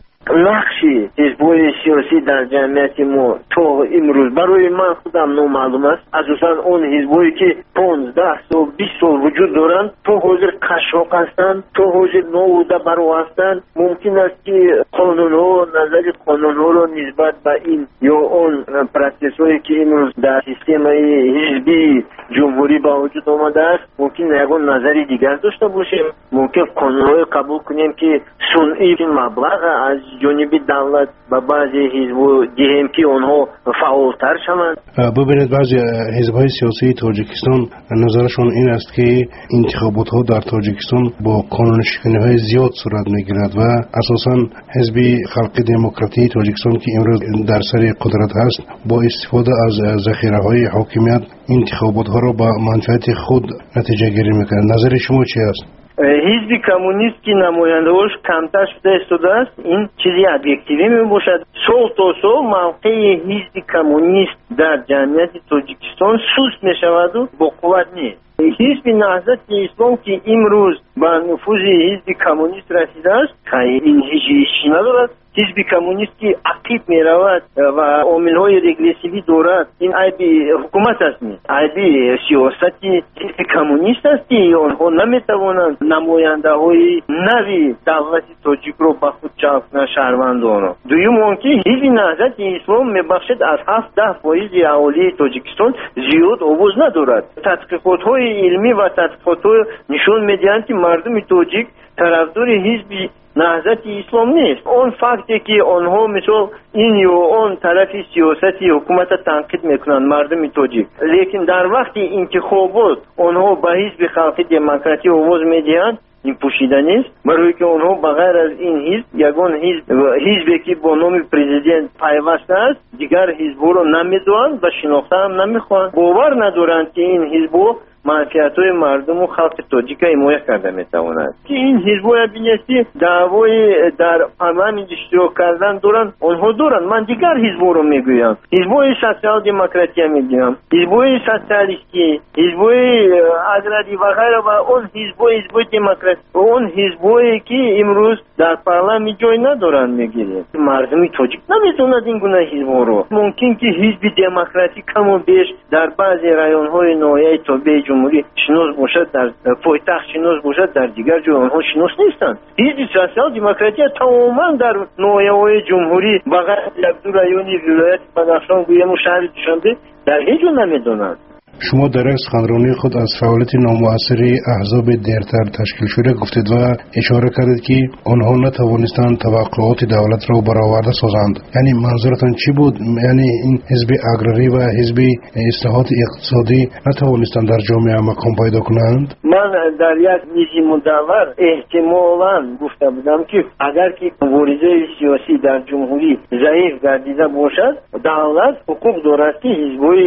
نقشی حزب‌های سیاسی در جمعیت ما تا امروز برای من خودم نامعلوم است. اساساً اون حزب‌هایی که 15 سال 20 سال وجود دارند تا حاضر قشاق هستند، تا حاضر نووده برو هستند. ممکن است که قانون‌ها، نظر قانون‌ها را نسبت به این یا اون پروسه‌هایی که امروز در سیستم حزبی جمهوری با وجود آمده است، ممکن یگان نظری دیگر داشته باشیم. ممکن قانون‌های قبول کنیم که صنعی مبلغ از جانب دولت به بعضی حزب دهیم که آنها فعالتر شوند. ببینید بعضی حزب‌های سیاسی تاجیکستان نظرشون این است که انتخابات‌ها در تاجیکستان با قانون‌شکنی‌های زیاد صورت می‌گیرد و اساساً حزب خلق دموکراتی تاجیکستان که امروز در سر قدرت است با استفاده از ذخیره‌های حاکمیت انتخابات‌ها را با منفعت خود نتیجه گیری می‌کند. نظر شما چی است؟ حزب کمونیست که نماینده‌اش کمتر شده ایستاده است، این چیزی ابجکتیوی می باشد. سال تا سال موقع حزب کمونیست در جمعیت تاجیکستان سست می شود و با قوت نیست. حزب نهضت اسلام که امروز به نفوذ حزب کمونیست رسیده است، این هیچی ندارد. حزب کمونیست که عقیب می رود و عامل‌های رگرسیوی دارد، این عیب حکومت است نیست، عیب سیاستی حزب کمونیست است که آنها نمی‌توانند نماینده‌های نوی دولت تاجیک را به خود جلب کنند شهروندان. دوم آنکه حزب نهضت اسلام می‌بخشد از 7-10% اهالی تاجیکستان زیاد آواز ندارد. تحقیقات‌های علمی و تحقیقات‌ها نشان می‌دهند که مردم تاجیک طرفدار حزب نهضت اسلام نیست. اون فکتی که آنها مثل این یا اون طرف سیاستی حکومت تنقید میکنند مردم تاجیک، لیکن در وقت انتخابات آنها به حزب خلق دموکراتی آواز میدهند، این پوشیده نیست، برای که آنها بغیر از این حزب یگان حزبی که با نام پرزیدنت پیوسته است دیگر حزب‌ها را نمیدونند و شناخته هم نمیخواهند. باور ندارند که این حزب‌ها منفعت‌های مردم و خلق تاجیک حمایت کرده میتواند. که این حزب‌های بینیستی دعوای در پارلمان اشتراک کردن دارند، آنها دارند. من دیگر حزب‌ها رو میگویم، حزب‌های سوسیال دموکراتی میگویم، حزب‌های سوسیالیستی، حزب‌های آزادی و غیره و اون حزب‌های دموکراتی، اون حزب‌هایی که امروز در پارلمان جای ندارند میگیرند. مردم تاجیک نمی‌دونند این گونه حزب‌ها رو. ممکن که حزب دموکراتی کم و بیش در بعضی رایون‌های ناحیه تابع جمهوری شناس باشد، در پایتخت شناس باشد، در دیگر جای آنها شناس نیستند. حزب سوسیال دموکراتی تماما در ناحیه‌های جمهوری بغیر یک دو رایون ولایت بدخشان گویم و شهر دوشنبه در هیچ جا نمی‌دانند. شما در سخنرانی خود از فعالیت نامؤثر احزاب دیرتر تشکیل شده گفتید و اشاره کردید که آنها نتوانستند توقعات دولت را برآورده سازند. یعنی منظورتان چی بود؟ یعنی این حزب اگراری و حزب اصلاحات اقتصادی نتوانستند در جامعه مقام پیدا کنند؟ من در یک نیزی مدور احتمالاً گفته بودم که اگر که مبارزه سیاسی در جمهوری ضعیف گردیده باشد، دولت حقوق دارد که حزب‌های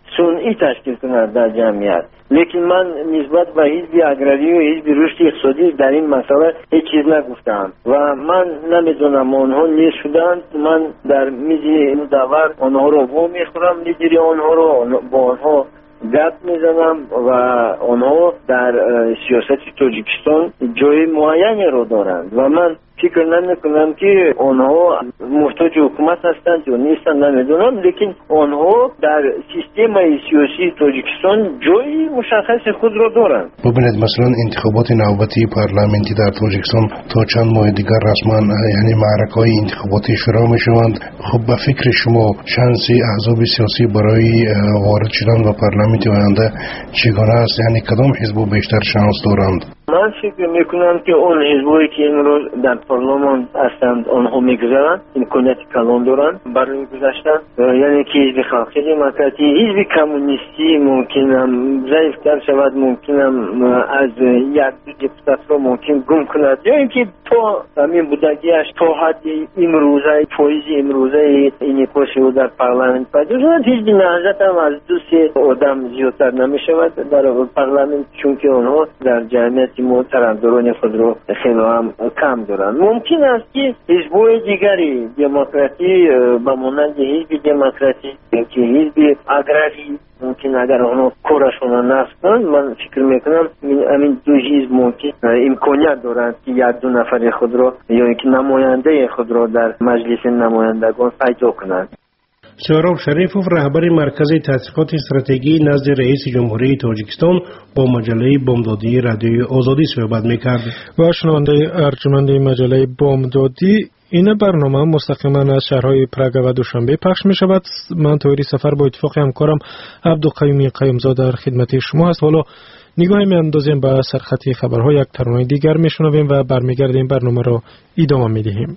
سنئی تشکیل کند در جمعیت. لیکن من نسبت به حزب اگراری و حزب رشد اقتصادی در این مسئله هیچ چیز نگفتم و من نمیدونم آنها نیست شدند. من در میز داور آنها رو با میخورم، لیدری آنها رو با آنها گپ میزنم و آنها در سیاست تاجیکستان جای معینی رو دارند و من فکر نمیکنم که آنها محتاج حکومت هستند یا نیستند نمیدونم، لیکن آنها در سیستم سیاسی تاجیکستان جای مشخص خود را دارند. ببینید مثلا انتخابات نوبتی پارلمانی در تاجیکستان تا چند ماه دیگر رسما یعنی معرکه‌های انتخاباتی شروع میشوند. خب به فکر شما شانس احزاب سیاسی برای وارد شدن به پارلمانت آینده چگونه است؟ یعنی کدام حزب بیشتر شانس دارند؟ من فکر میکنم که اون حزبایی که امروز در پارلمان هستند آنها میگذارند امکانیت کلان دارند برای گذشتن، یعنی که حزب خلقی دموکراتی، حزب کمونیستی ممکنم ضعیفتر شود، ممکنم از یک دو دپوتات را ممکن گم کند، یا اینکه تا همین بودگیش تا حد امروزه پاییز امروزه این پاسی او در پارلمان پیدا شد. حزب نهضت هم از دو سه آدم زیادتر نمیشود در پارلمان، چون که آنها در جمعیت ما طرفداران خود رو خیلی هم کم دارند. ممکن است که حزب‌های دیگری دموکراتی به مانند حزب دموکراتی که حزب اگراری ممکن اگر آنها کارشون نصب کنند، من فکر میکنم همین دو حزب ممکن امکانیت دارند که یک دو نفر خود را یا یک نماینده خود را در مجلس نمایندگان پیدا کنند. سهراب شریفوف رهبر مرکز تحقیقات استراتژی نزد رئیس جمهوری تاجیکستان با مجله بامدادی رادیوی آزادی صحبت میکرد. و شنونده ارجمند مجله بامدادی، این برنامه مستقیما از شهرهای پراگ و دوشنبه پخش می شود. من تویری سفر با اتفاق همکارم عبدالقیومی قیومزاد در خدمت شما هست. حالا نگاهی می اندازیم به سرخطی خبرها، یک ترانه دیگر می شنویم و برمیگردیم برنامه را ادامه می دهیم.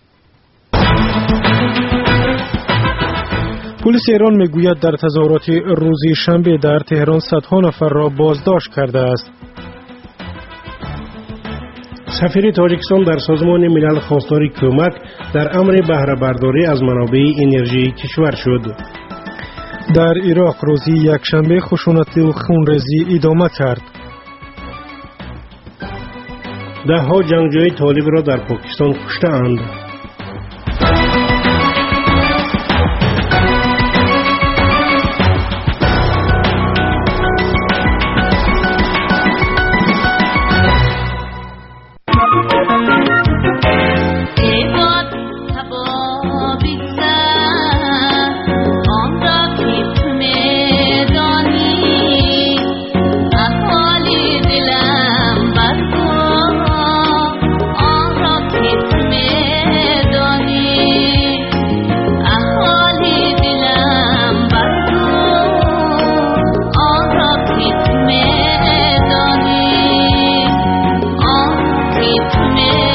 پلیس ایران میگوید در تظاهرات روز شنبه در تهران صدها نفر را بازداشت کرده است. سفیر تاجیکستان در سازمان ملل خواستار کمک در امر بهره برداری از منابع انرژی کشور شد. در عراق روزی یکشنبه خشونت و خونریزی ادامه کرد. ده‌ها جنگجوی طالب را در پاکستان کشتند. me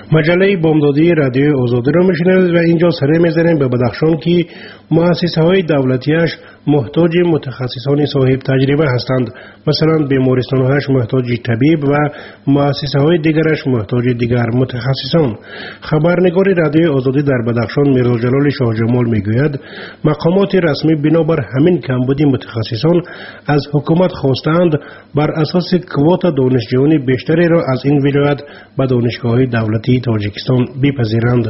مجله بامدادی رادیو آزادی را میشنوید و اینجا سر میزنیم به بدخشان که مؤسسه های دولتیش محتاج متخصصان صاحب تجربه هستند. مثلا بیمارستانهاش محتاج طبیب و مؤسسه های دیگرش محتاج دیگر متخصصان. خبرنگار رادیو آزادی در بدخشان میرزا جلال شاه جمال میگوید مقامات رسمی بنابر همین کمبود متخصصان از حکومت خواستند بر اساس کوتا دانشجویان بیشتری را از این ولایت به دانشگاه‌های دولتی تاجیکستان بپذیرند.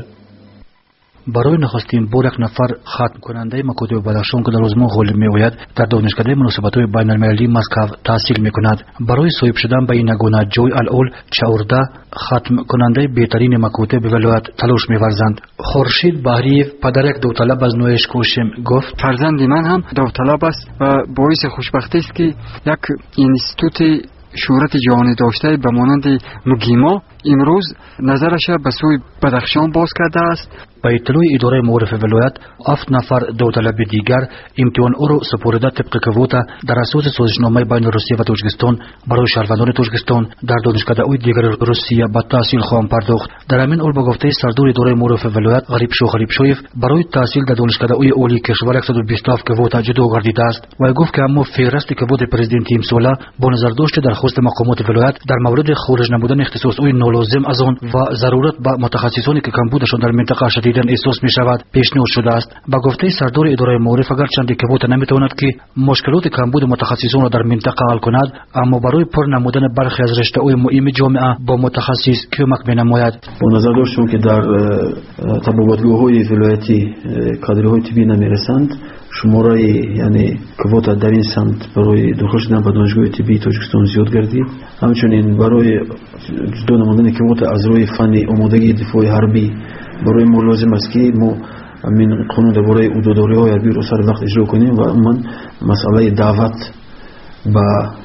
برای نخستین بار یک نفر ختم کننده مکاتب بدخشان که در روزماه غالب می‌آید در دانشکده مناسبت‌های بین‌المللی مسکو تحصیل می‌کند. برای صاحب شدن به این گونه جای الاول چهارده ختم کننده بهترین مکاتب ولایت تلاش می‌ورزند. خورشید بهریف پدر یک داوطلب از نویش کوشم گفت فرزند من هم داوطلب است و باعث خوشبختی است که یک اینستیتوت شهرت جهانی داشته به مانند مگیما امروز نظرش به سوی بدخشان باز کرده است. به اطلاع اداره معارف ولایت 7 نفر داوطلب دیگر امتحان او را سپرده طبق کوتا در اساس سازشنامه بین روسیه و تاجیکستان برای شهروندان تاجیکستان در دانشکده‌های دیگر روسیه به تحصیل خواهند پرداخت. در همین حال به گفته سردار اداره معارف ولایت غریبشویف برای تحصیل در دانشکده‌های عالی کشور 127 کوتا جدا گردیده است و گفت که اما فهرست کوتا پرزیدنت امساله با نظر داشته درخواست مقامات ولایت در مورد خارج نمودن اختصاص‌های نالازم از آن و ضرورت به متخصصانی که کمبودشان در منطقه شدیداً احساس می شود پیشنهاد شده است. با گفته سردار اداره معارف اگرچند کوتا نمیتواند که مشکلات کمبود متخصصان را در منطقه حل کند اما برای پر نمودن برخی از رشته‌های مهم جامعه با متخصص کمک می‌نماید. با نظر داشتم که در طبابتگاه‌های ولایتی کادرهای طبی نمیرسند شماره یعنی کوتا در این سمت برای داخل شدن به دانشگاه طبی تاجیکستان زیاد گردید. همچنین برای جدا نمودن کوتا از روی فنی آمادگی دفاع حربی برای ما لازم است که ما این قانون درباره حدودداری‌های حربی رو سر وقت اجرا کنیم و من مسئله دعوت به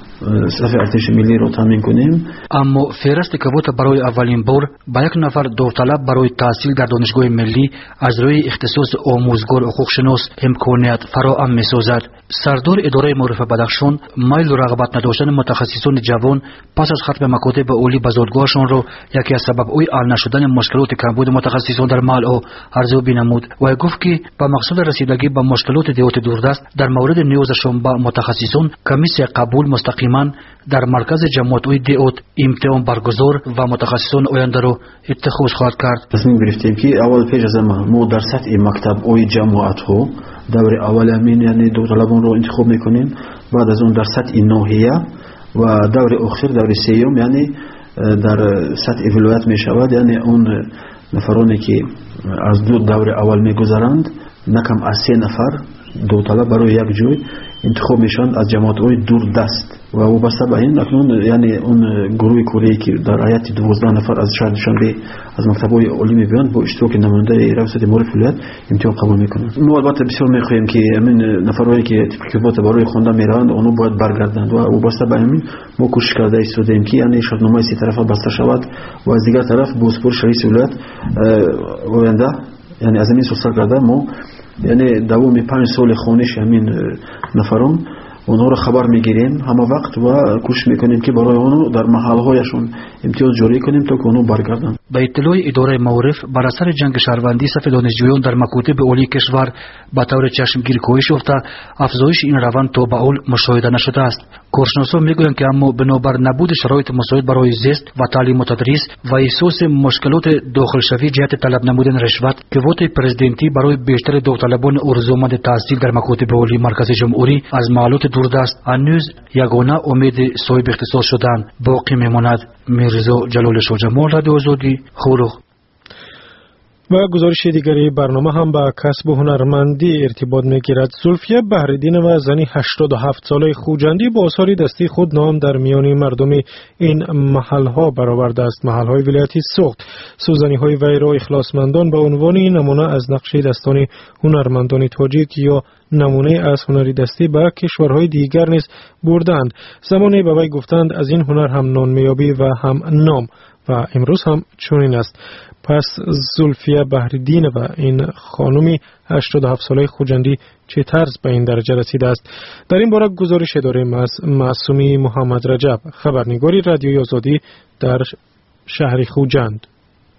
صف ارتش ملی رو تامین کنیم. اما فهرست کوتا برای اولین بار با یک نفر داوطلب برای تحصیل در دانشگاه ملی از روی اختصاص آموزگار حقوق شناس امکانیت فراهم می‌سازد. سردار اداره معارف بدخشان میل و رغبت نداشتن متخصصان جوان پس از ختم مکاتب عالی به زادگاهشان را یکی از سبب‌های حل نشدن مشکلات کمبود متخصصان در محل ارزیابی نمود و گفت که با مقصود رسیدگی به مشکلات دیوت دوردست در مورد نیازشان به متخصصان کمیسیون قبول مستقیم در مرکز جماعت‌های دیوت امتحان برگزار و متخصصان آینده را اتخاذ خواهد کرد. تصمیم گرفتیم که اول پیش از همه ما در سطح مکتب‌های جماعت‌ها دور اول همین یعنی داوطلبان رو انتخاب میکنیم، بعد از اون در سطح ناحیه و دور آخر دور سیوم یعنی در سطح ولایت میشود، یعنی اون نفرانی که از دو دور اول میگذرند نکم از 3 نفر داوطلب برای یک جای انتخاب میشن از جماعت‌های دور دست و وابسته به این اکنون یعنی اون گروه کره که در هیئت 12 نفر از شهر دوشنبه از مکتب‌های عالی میبیند با اشتراک نماینده ریاست معارف ولایت امتحان قبول میکنند. ما البته بسیار میخواهیم که همین نفرایی که تیپیکات برای خواندن میروند اونها باید برگردند و وابسته به همین ما کوشش کرده ایستادیم که یعنی شرطنامه 3 طرفه بسته شود و از دیگر طرف با سپارش رئیس ولایت آینده یعنی از این سوسر کرده ما یعنی دوام 5 سال خوانش همین نفران اونها رو خبر میگیریم همه وقت و کوشش میکنیم که برای اونها در محلهایشون امتیاز جاری کنیم تا که اونها برگردن. به اطلاع اداره معارف بر اثر جنگ شهروندی صف دانشجویان در مکاتب عالی کشور به طور چشمگیر کاهش یافته افزایش این روند تا به حال مشاهده نشده است. کارشناسان میگویند که اما بنابر نبود شرایط مساعد برای زیست و تعلیم و تدریس و احساس مشکلات داخلشوی جهت طلب نمودن رشوت کوتا پرزیدنتی برای بیشتر داوطلبان آرزومند تحصیل در مکاتب عالی مرکز جمهوری از محلات دوردست هنوز یگانه امید صاحب اختصاص شدن باقی میماند. میرزا جلال شاه جمال، رادیو آزادی، خورخ. و گزارش دیگری برنامه هم با کسب و هنرمندی ارتباط میگیرد. زلفیه بهرالدین و زنی 87 ساله خوجندی با آثار دستی خود نام در میان مردم این محلها برآورده است. محلهای ولایتی سوخت سوزنی‌های وی را اخلاصمندان به عنوان نمونه از نقش دستان هنرمندان تاجیک یا نمونه از هنری دستی به کشورهای دیگر نیز بردند. زمانی به وی گفتند از این هنر هم نان میابی و هم نام و امروز هم چنین است. پس زلفیه بهرالدین و این خانمی 87 ساله خوجندی چه طرز به این درجه رسیده است؟ در این باره گزارش داریم از معصومی محمد رجب، خبرنگاری رادیوی آزادی در شهر خوجند.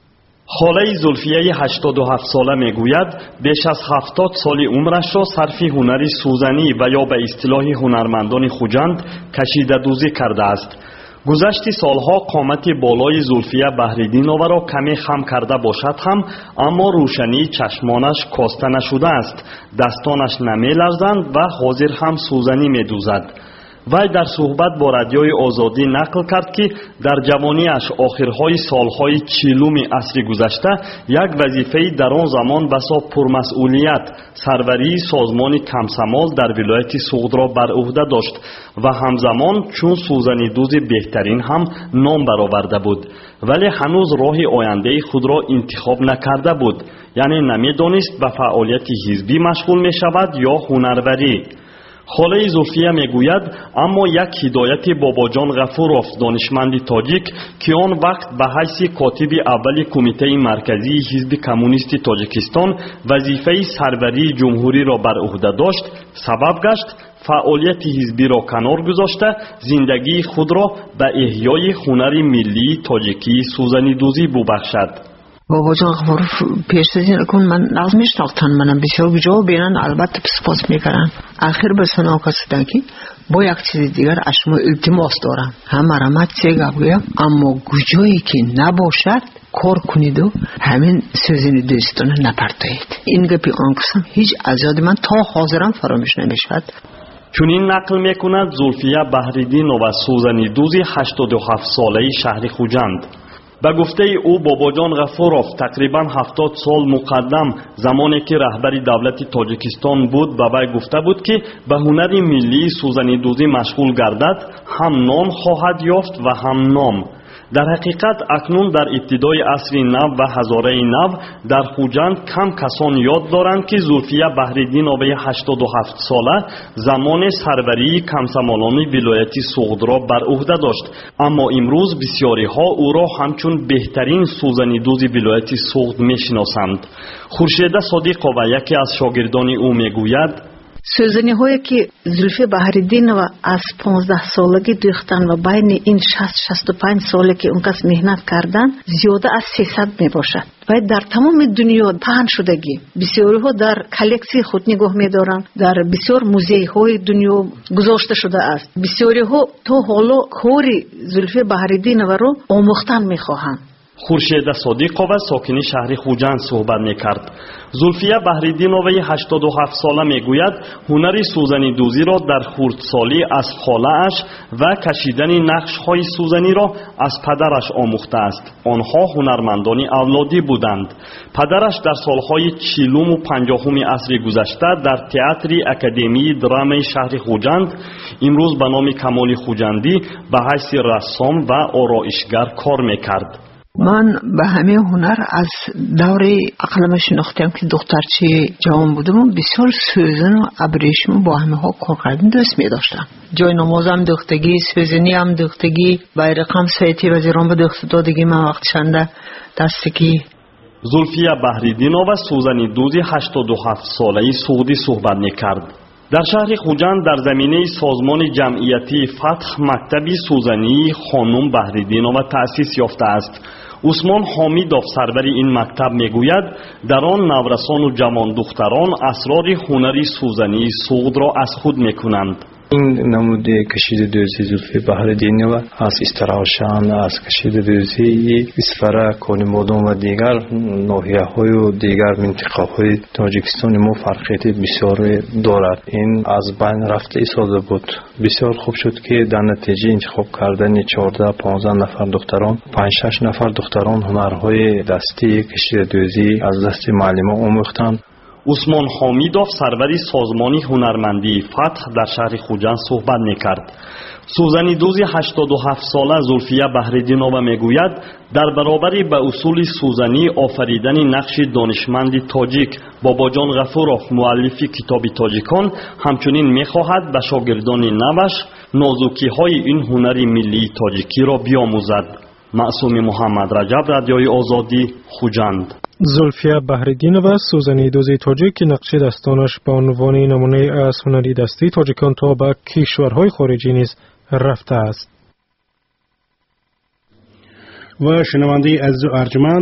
خاله زلفیه 87 ساله میگوید بیش از 70 سال عمرش را صرف هنر سوزنی و یا به اصطلاح هنرمندان خوجند کشیده دوزی کرده است. گذشته سالها قامت بالای زلفیه بحریدینова را کمی خم کرده باشد هم اما روشنی چشمانش کاسته نشده است، دستانش نمی لرزند و حاضر هم سوزنی می دوزد. وی در صحبت با رادیوی آزادی نقل کرد که در جوانیش آخرهای سالهای 40 عصر گذشته یک وظیفه در آن زمان بسا پرمسئولیت سروری سازمان کمسمال در ولایت سوغد را بر عهده داشت و همزمان چون سوزنی دوز بهترین هم نام برآورده بود، ولی هنوز راه آینده خود را انتخاب نکرده بود، یعنی نمیدانست به فعالیت حزبی مشغول می شود یا هنروری. خاله زلفیه میگوید اما یک هدایت باباجان غفورов دانشمند تاجیک که آن وقت به حیث کاتب اول کمیته مرکزی حزب کمونیست تاجیکستان وظیفه سروری جمهوری را بر عهده داشت سبب گشت فعالیت حزبی را کنار گذاشته زندگی خود را به احیای هنر ملی تاجیکی سوزنی دوزی ببخشد. باباجان غفورов پیشتازی نکن من ناز میشناختن منم بسیار جواب بیرن البته سپاس میکنم. آخر به سنا کسیدن که با یک چیز دیگر اشما التماس دارم هم مرامت چه گویم اما گوجایی که نباشد کار کنید و همین سوزنی دوستان نپرتایید. این گپی آن قسم هیچ از یاد من تا حاضرم فراموش نمیشد. چنین نقل میکند زلفیه بحریدینова سوزنی دوزی 87 ساله شهر خوجند. به گفته او باباجان غفورov تقریبا 70 سال مقدم زمانی که رهبر دولت تاجیکستان بود به وی گفته بود که به هنر ملی سوزنی دوزی مشغول گردد هم نام خواهد یافت و هم نام. در حقیقت اکنون در ابتدای عصر نو و هزاره نو در خوجند کم کسان یاد دارند که زلفیه بحریدینova 87 ساله زمان سروری کمسمالان ولایت سوغد را بر عهده داشت، اما امروز بسیاری ها او را همچون بهترین سوزنی دوز ولایت سوغد میشناسند. خورشید صدیقova یکی از شاگردان او میگوید سوزنی هایی که زلفیه بحریدینова از 15 سالگی دوختن و بین این 60-65 ساله که اون کس مهنت کردن زیاده از 300 می باشد و در تمام دنیا پهن شدگی. بسیاری ها در کلکسی خود نگاه می دارن، در بسیار موزه های دنیا گذاشته شده است. بسیاری ها تا حالا کاری زلفیه بحریدینова رو آموختن می خواهند. خورشید صدیقova ساکن شهر خوجند صحبت میکرد. زلفیه بحریدینova 87 ساله میگوید هنر سوزنی دوزی را در خردسالی از خاله‌اش و کشیدن نقش‌های سوزنی را از پدرش آموخته است. آنها هنرمندان اولادی بودند. پدرش در سالهای 40 و 50 عصر گذشته در تئاتر اکادمی درام شهر خوجند امروز به نام کمال خوجندی به حیث رسام و آرایشگر کار میکرد. من به همه هنر از دور عقلم شناختم که دخترچه جوان بودم و بسیار سوزن و ابریشم با همه ها کار کردن دوست می داشتم. جای نمازم دوختگی، سوزنی هم دوختگی، بیرقم سایتی وزیران به دوخت دادگی من وقت شنده دستگی. زلفیه بحریدینova سوزنی دوزی 87 ساله سعودی صحبت می کرد. در شهر خوجند در زمینه سازمان جمعیتی فتح مکتب سوزنی خانم بحریدینova تأسیس یافته است. عثمان حامیدov سرور این مکتب میگوید در آن نورسان و جوان دختران اسرار هنر سوزنی سوغد را از خود میکنند. این نمود کشید دوزی زلفیه بحریدینова از استراشان از کشید دوزی اسفره کانیمادان و دیگر ناحیه های و دیگر منطقه های تاجیکستان ما فرقیت بسیار دارد. این از بین رفته ایستاده بود. بسیار خوب شد که در نتیجه انتخاب کردن 14-15 نفر دختران 5-6 نفر دختران هنرهای دستی کشید دوزی از دست معلمان آموختند. عثمان حامیدov سروری سازمانی هنرمندی فتح در شهر خوجند صحبت میکرد. سوزنی دوزی 87 ساله زلفیه بحریدینova میگوید در برابر به اصول سوزنی آفریدن نقش دانشمند تاجیک باباجان غفورov مؤلف کتاب تاجیکان همچنین میخواهد به شاگردان نوش نازکی های این هنر ملی تاجیکی را بیاموزد. معصوم محمد رجب، رادیوی آزادی، خوجند. زلفیه بحریدینova سوزنی دوزی تاجیک که نقش دستانش به عنوان نمونه از هنری دستی تاجیکان تا به کشورهای خارجی نیز رفته است. و شنونده عزیز و ارجمند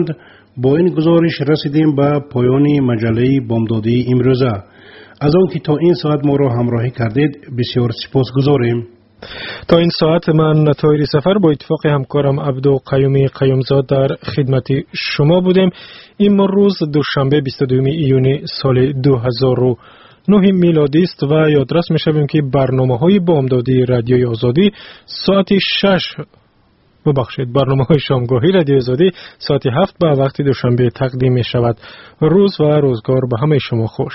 با این گزارش رسیدیم به پایان مجله بامدادی امروزه. از آن که تا این ساعت ما را همراهی کردید بسیار سپاسگزاریم. تا این ساعت من طاهری سفر با اتفاق همکارم عبدو قیومی قیومزاد در خدمت شما بودیم. این روز دوشنبه 22 ایون سال 2009 میلادی است و یادرس می‌شویم که برنامه‌های بامدادی رادیوی آزادی ساعت 6 برنامه‌های شامگاهی رادیو آزادی ساعت 7 به وقت دوشنبه تقدیم می‌شود. روز و روزگار به همه شما خوش.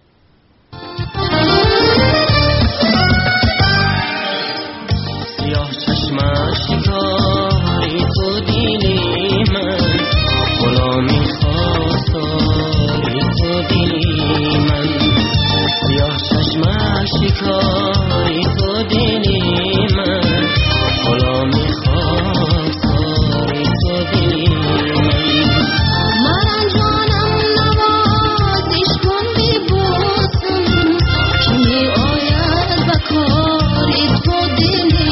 شکاری تو دیلی من غلامی خواستاری تو دیلی من سیاه چشم شکاری تو دیلی من غلامی خواستاری تو دیلی من جانم نوازش کن بی بوسم که می آید بکاری تو دیلی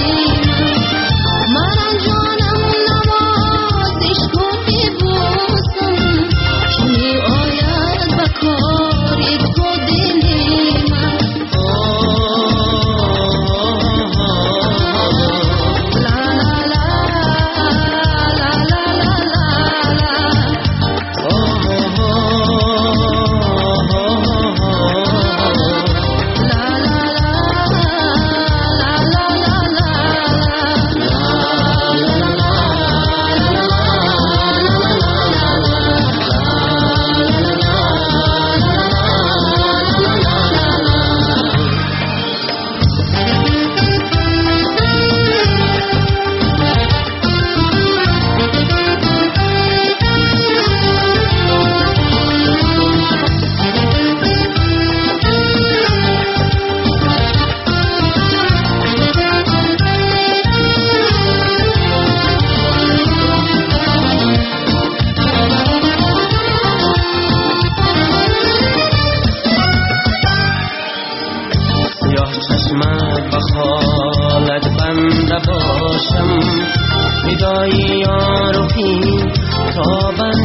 باشم ندای یارو تا